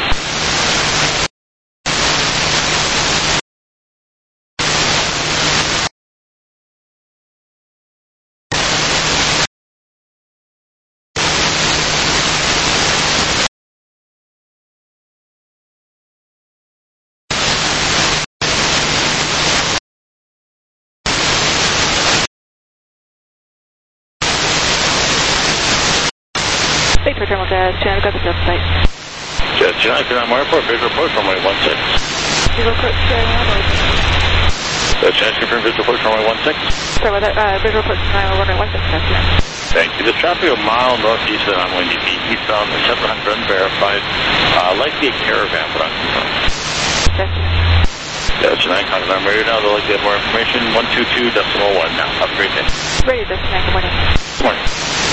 Victoria Terminal, Jazz two nine, got the field site. Jazz two nine, Vietnam Airport, visual approach, runway one six. Visual approach, Jazz The chance confirmed visual approach runway one six. So with that, uh, visual approach runway one one six, that's it. Thank you. The traffic a mile northeast of the runway feet eastbound the seven hundred unverified. Uh, likely a caravan, but I'm confirmed. That's it. That's nine contact. I'm ready now. They'll like to get more information. one two two decimal one now. Have a great day. Ready, that's nine. Good morning. Good morning.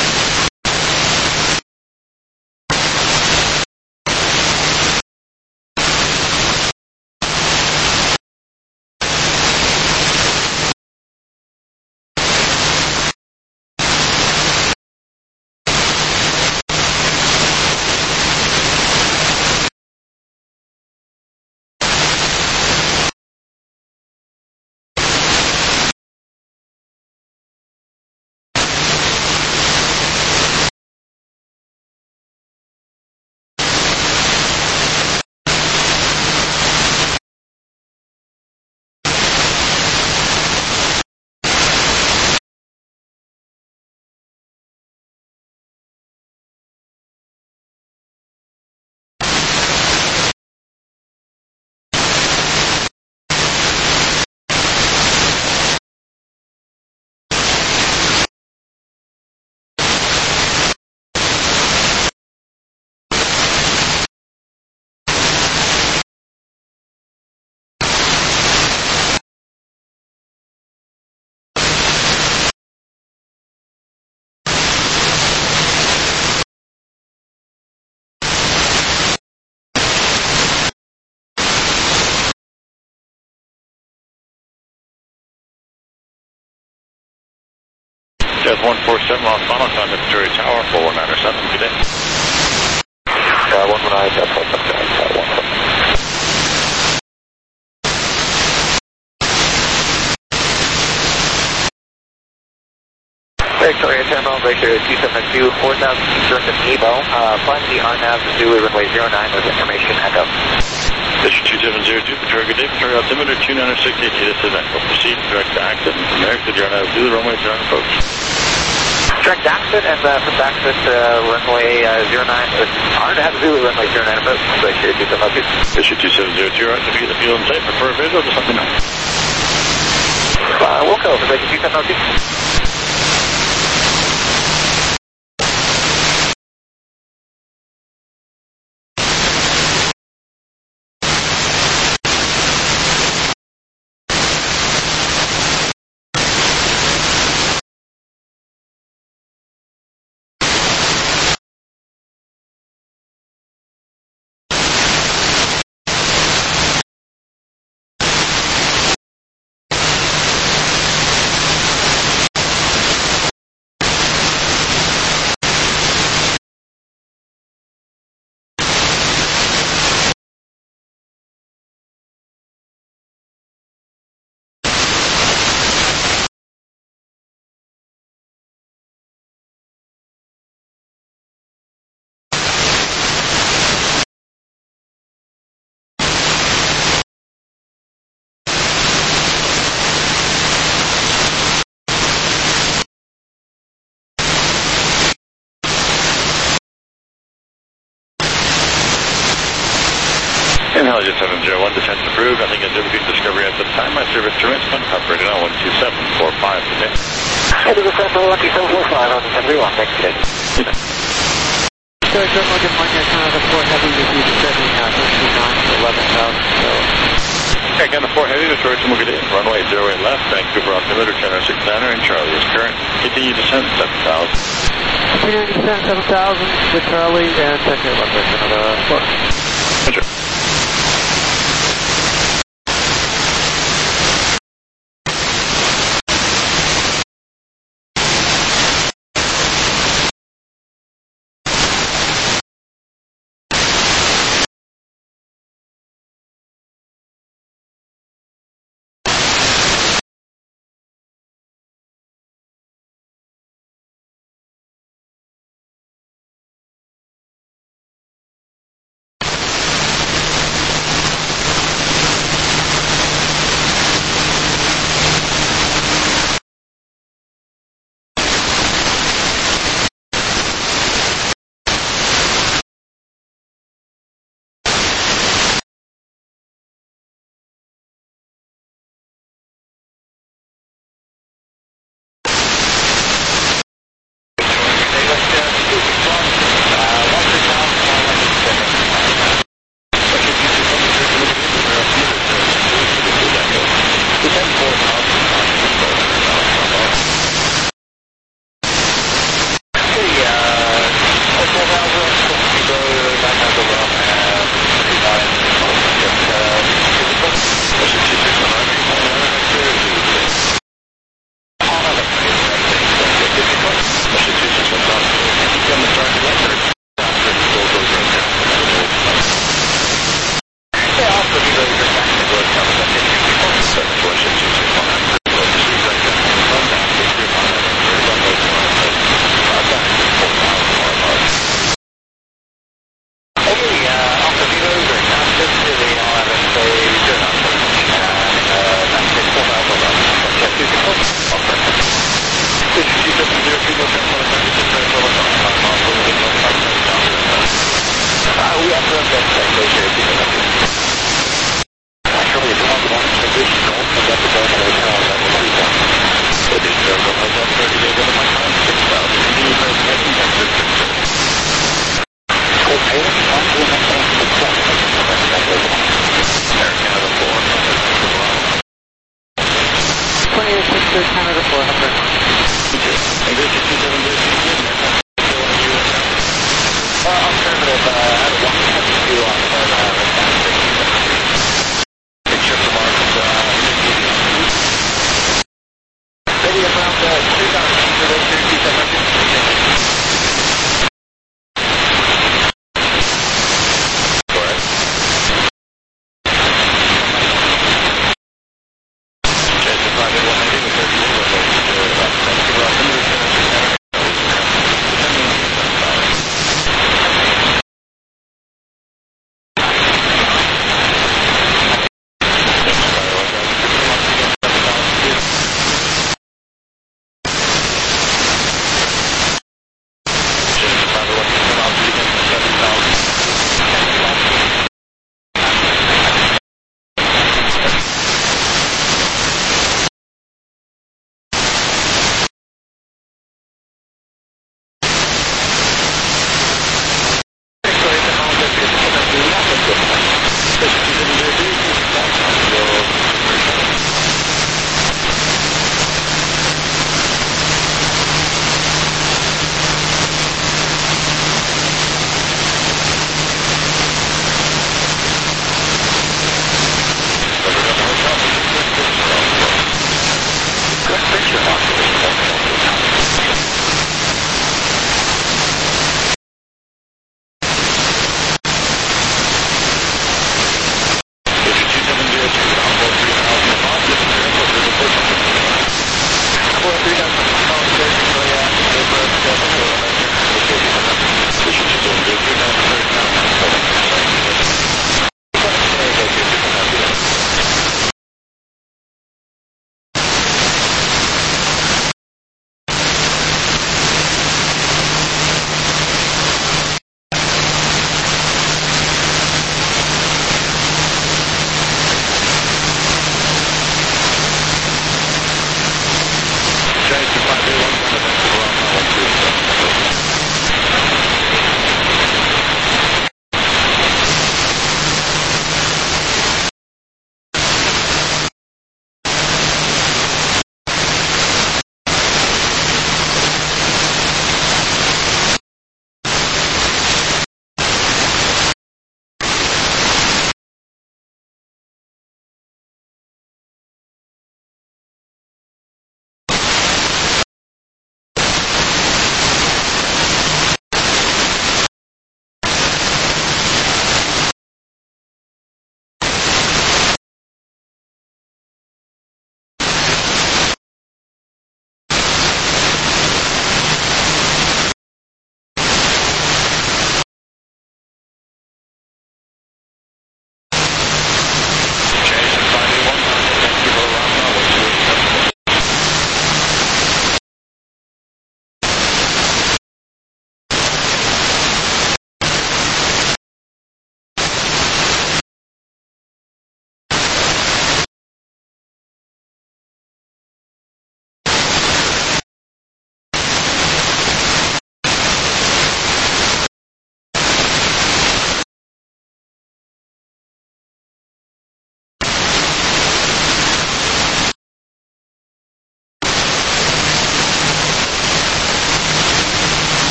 Jet one four seven on final time at Victoria Tower, four one nine seven. Good day. Uh, one one nine, Jet one seven, uh, one seven. Victoria Terminal, Victoria two seven two, four thousand Eastern Nebo. Uh, find the R NAV Zulu runway zero nine with information echo. Fisher two seven zero two, Victoria, good day. Victoria altimeter two nine six eight, this is Echo. Proceed direct to exit. From there to the R NAV Zulu runway zero nine approach. Direct exit and uh, from exit uh, runway uh, zero nine, uh, R NAV Zulu runway zero nine approach. Victoria two seven two. Fisher two seven zero two, right to be the field in sight. Prefer visual, just let me know. Uh, we'll go for Victoria two seven two. Intelligence seven zero one, descent approved. I think it's a good discovery at the time. My service commencement operated on one two seven four five today. Hey, this is Central one two seven four five on the ten three one. Thanks, today. So, General, good morning. I kind of the Fort Heavy with you descending uh, thirteen nine to eleven thousand. So, okay, again, the Fort Heavy, Victoria Terminal, good day. Runway zero eight left, Vancouver altimeter ten oh six niner, and Charlie is current. Continue descent seven thousand. continue descent seven thousand to Charlie and take care of our version of the Fort. Roger.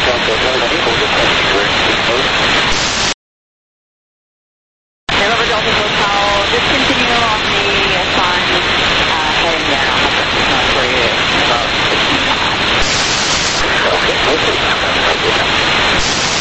November Delta Hotel, just continue along the sign, uh, heading there. I'll have to know for you in about fifteen minutes.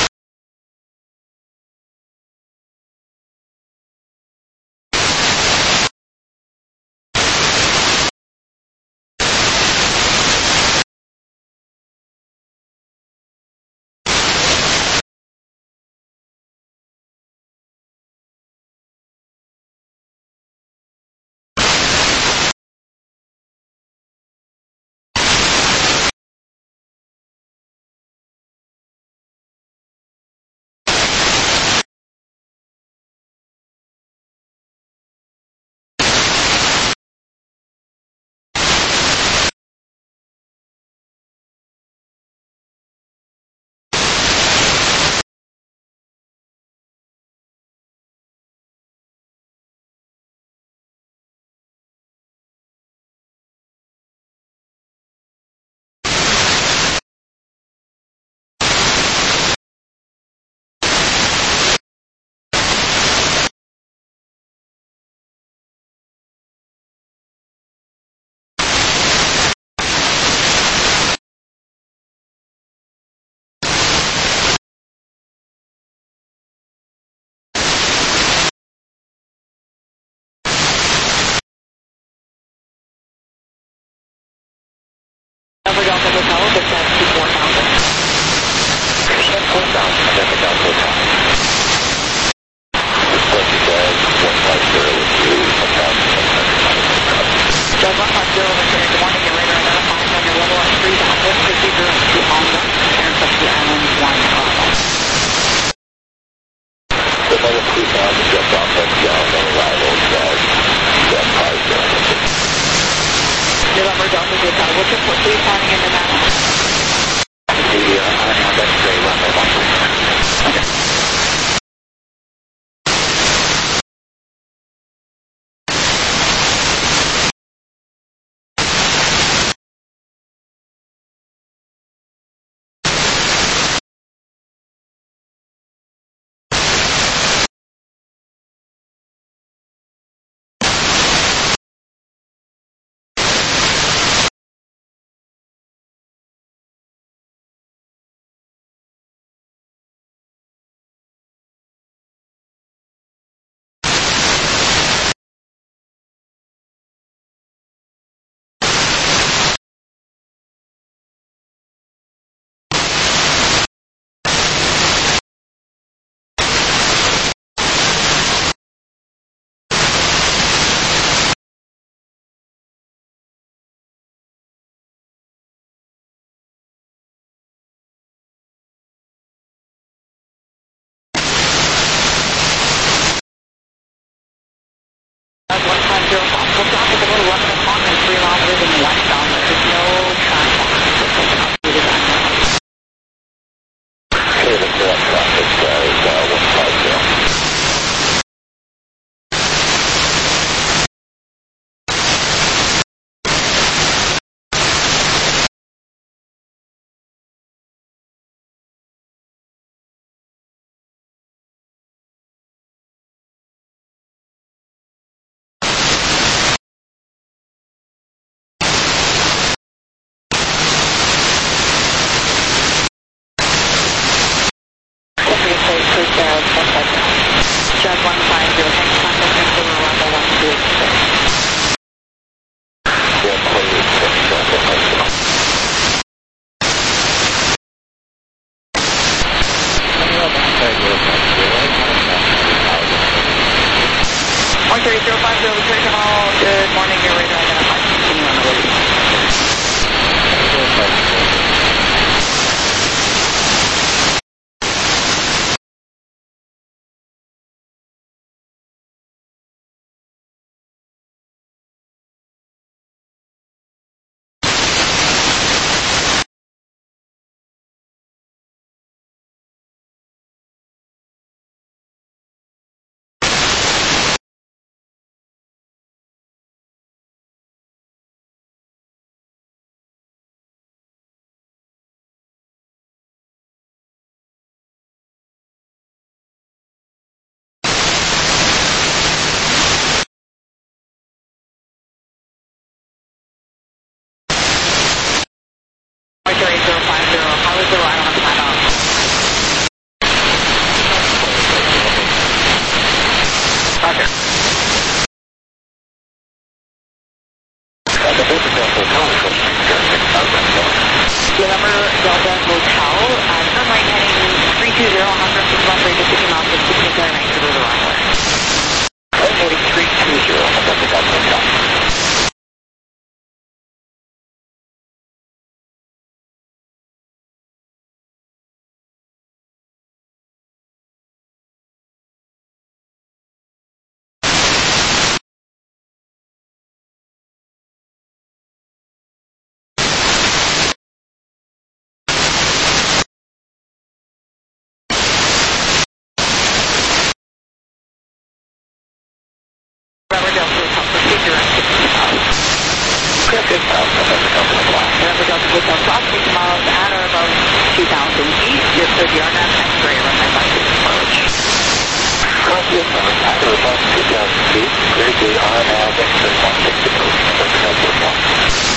November Delta Hotel, it's at two four thousand. four thousand, November Delta Hotel. Joe one five zero, good morning, you're radar identified on your level at three thousand, procedure to Honda, intercept the island one level. November two thousand, just off of John, arrival, John five zero. November Delta Hotel, what's your port please planning in Nevada? The, uh, I have X-ray runway one three. Okay. one five zero, possible stop at the road eleven o'clock and three kilometers in the westbound. There's no traffic. Okay, the correct traffic uh, is uh, one five zero. of at or above two thousand feet. You're clear the R N A V X-ray runway five six approach. Copy, at or above two thousand feet, clear the R N A V X-ray one six approach, November Delta Hotel.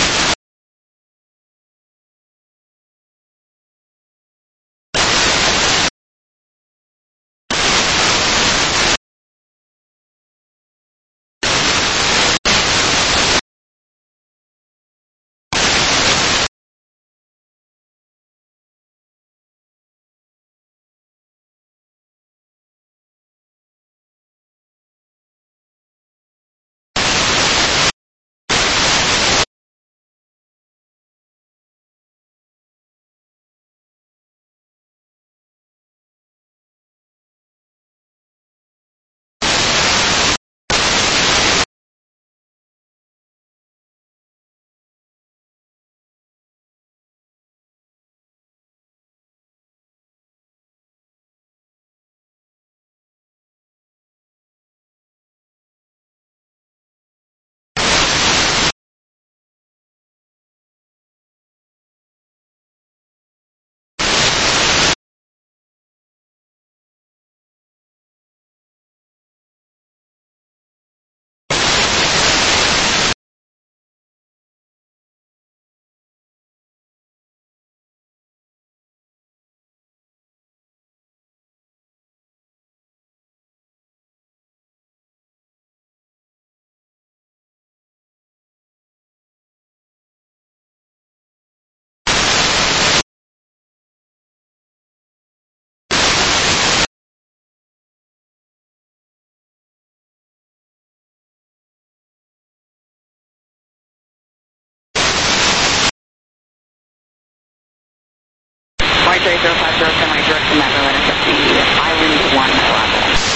White J zero five zero semi-direct to Metro intercept the Island one level.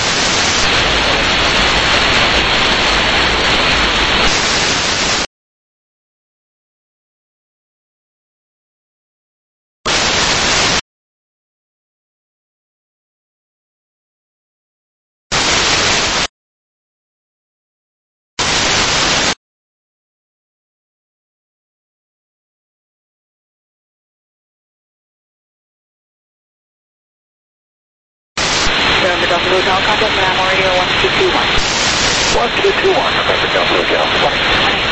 November Delta Hotel, contact Miami Radio one two two one. one two two one, November Delta Hotel, twenty.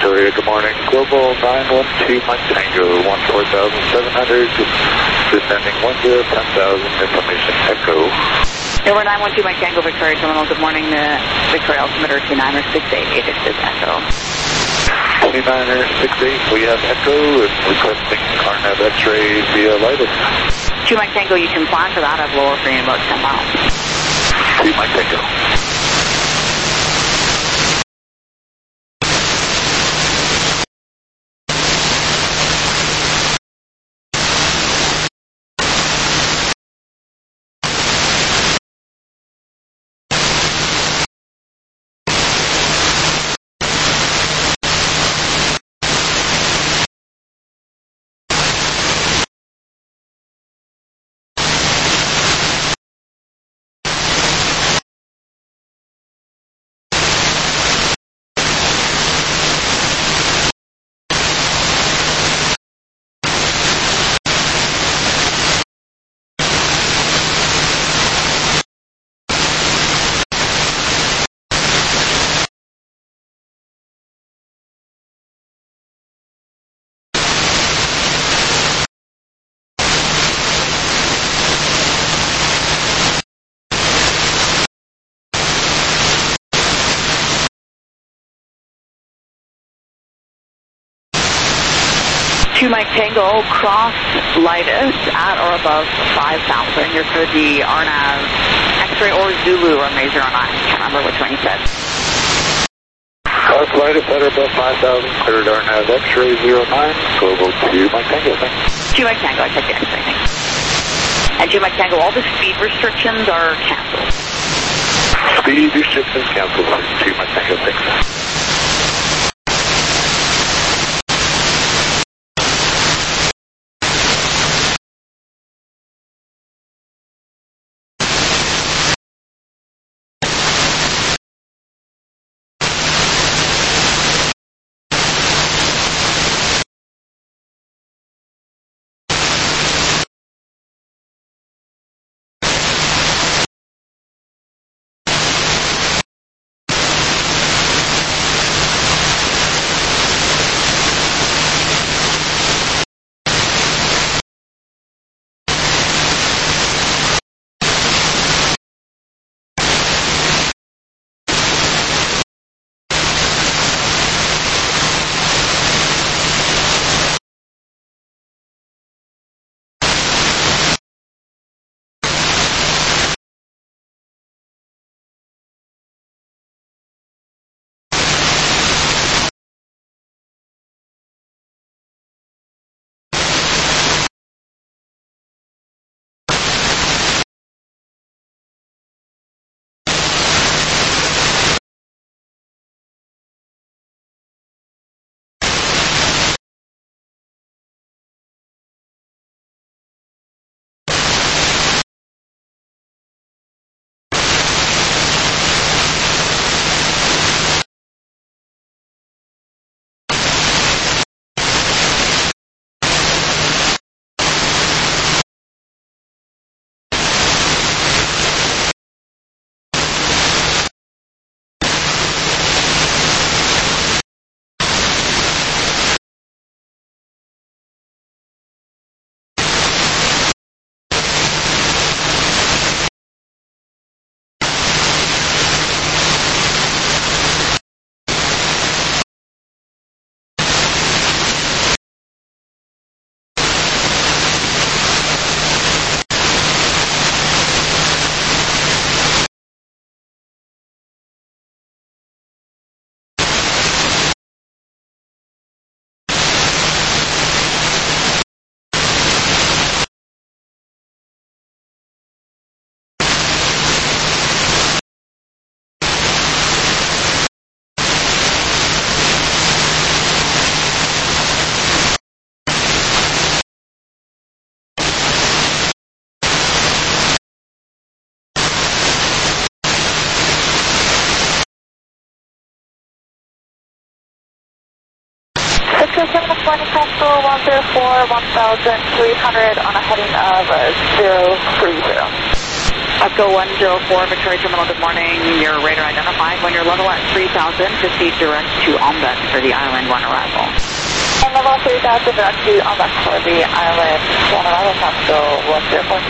Victoria, good morning. Global nine one two Mike Tango, one four thousand seven hundred, descending one zero ten thousand, information Echo. Number nine one two Mike Tango, Victoria Terminal, good morning. The Victoria altimeter two niner six eight, this is Echo. two niner six eight, we have Echo and requesting R N A V X-ray via Lidus. two Mike Tango, you can plan for that. I've lower for you about ten miles. two Mike Tango. two Mike Tango, cross Lidus at or above five thousand. You're for the R N A V X-ray or Zulu or Major on I. Can't remember which one you said. Cross Lidus at or above five thousand, cleared R N A V X-ray zero nine, global two Mike Tango, thanks. two Mike Tango, I checked the X-ray, thanks. And two Mike Tango, all the speed restrictions are canceled. Speed restrictions canceled, two Mike Tango, thanks. Central twenty Control one zero four, one thousand three hundred on a heading of zero three zero. Echo one zero four, Victoria Terminal, good morning. Your radar identified. When you're level at three thousand, proceed direct to Almbek for the Island one arrival. And level three thousand, direct to Almbek for the Island one arrival, Pasco one zero four.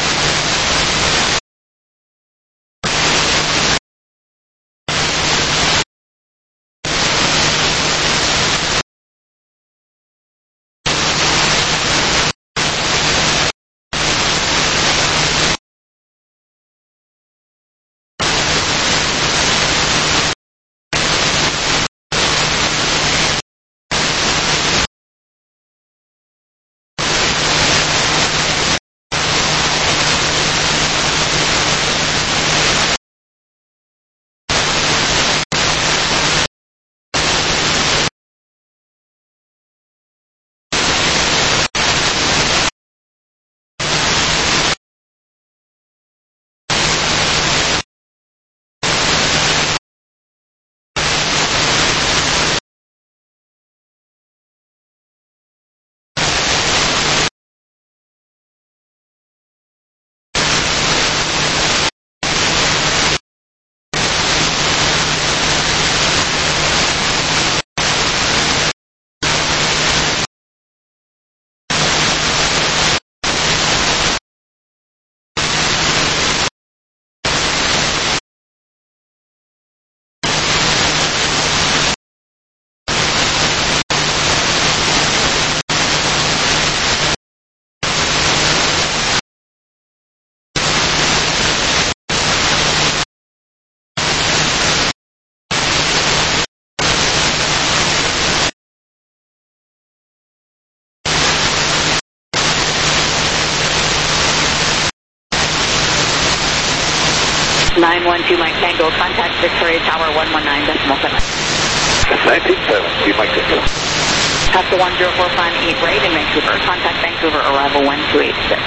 nine one two Mike Tango, contact Victoria Tower one one nine decimal seven. nineteen seven, two Mike Tango. Pasco one zero four, plan eight rate in Vancouver, contact Vancouver arrival one two eight six.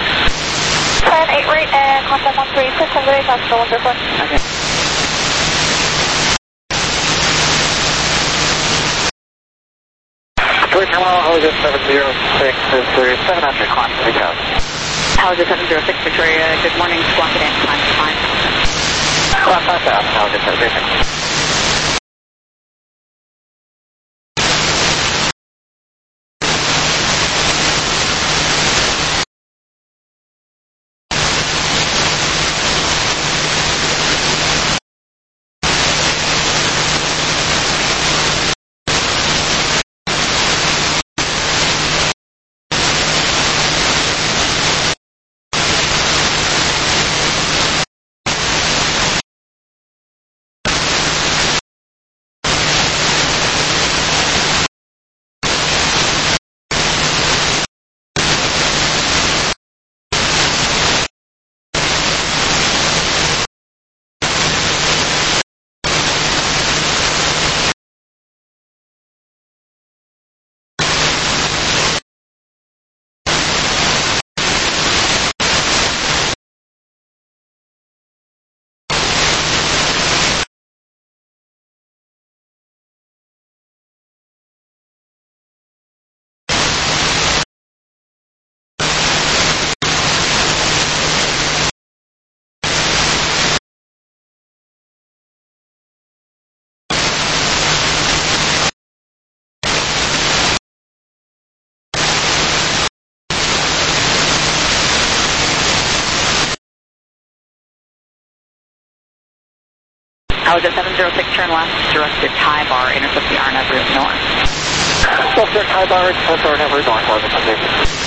Plan eight rate and contact one two eight six, Hungary, Pasco one zero four. Okay. Victoria Terminal, Helios seven zero six, Victoria seven hundred, climb three thousand. Helios seven zero six, Victoria, good morning, squawk it in, climb five thousand. Climb five thousand, Helios seven zero six. Helios seven zero six, turn left, direct to Thai Bar, intercept the Arnav route north. Self-direct Thai Bar, intercept Arnav route north, eleven.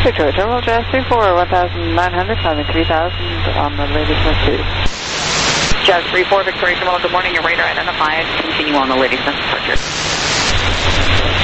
Victoria Terminal, Jazz three four, one thousand nine hundred, climbing three thousand on the Ladysmith two. Jazz three four, Victoria Terminal, good morning. Your radar identified. Continue on the Ladysmith departure.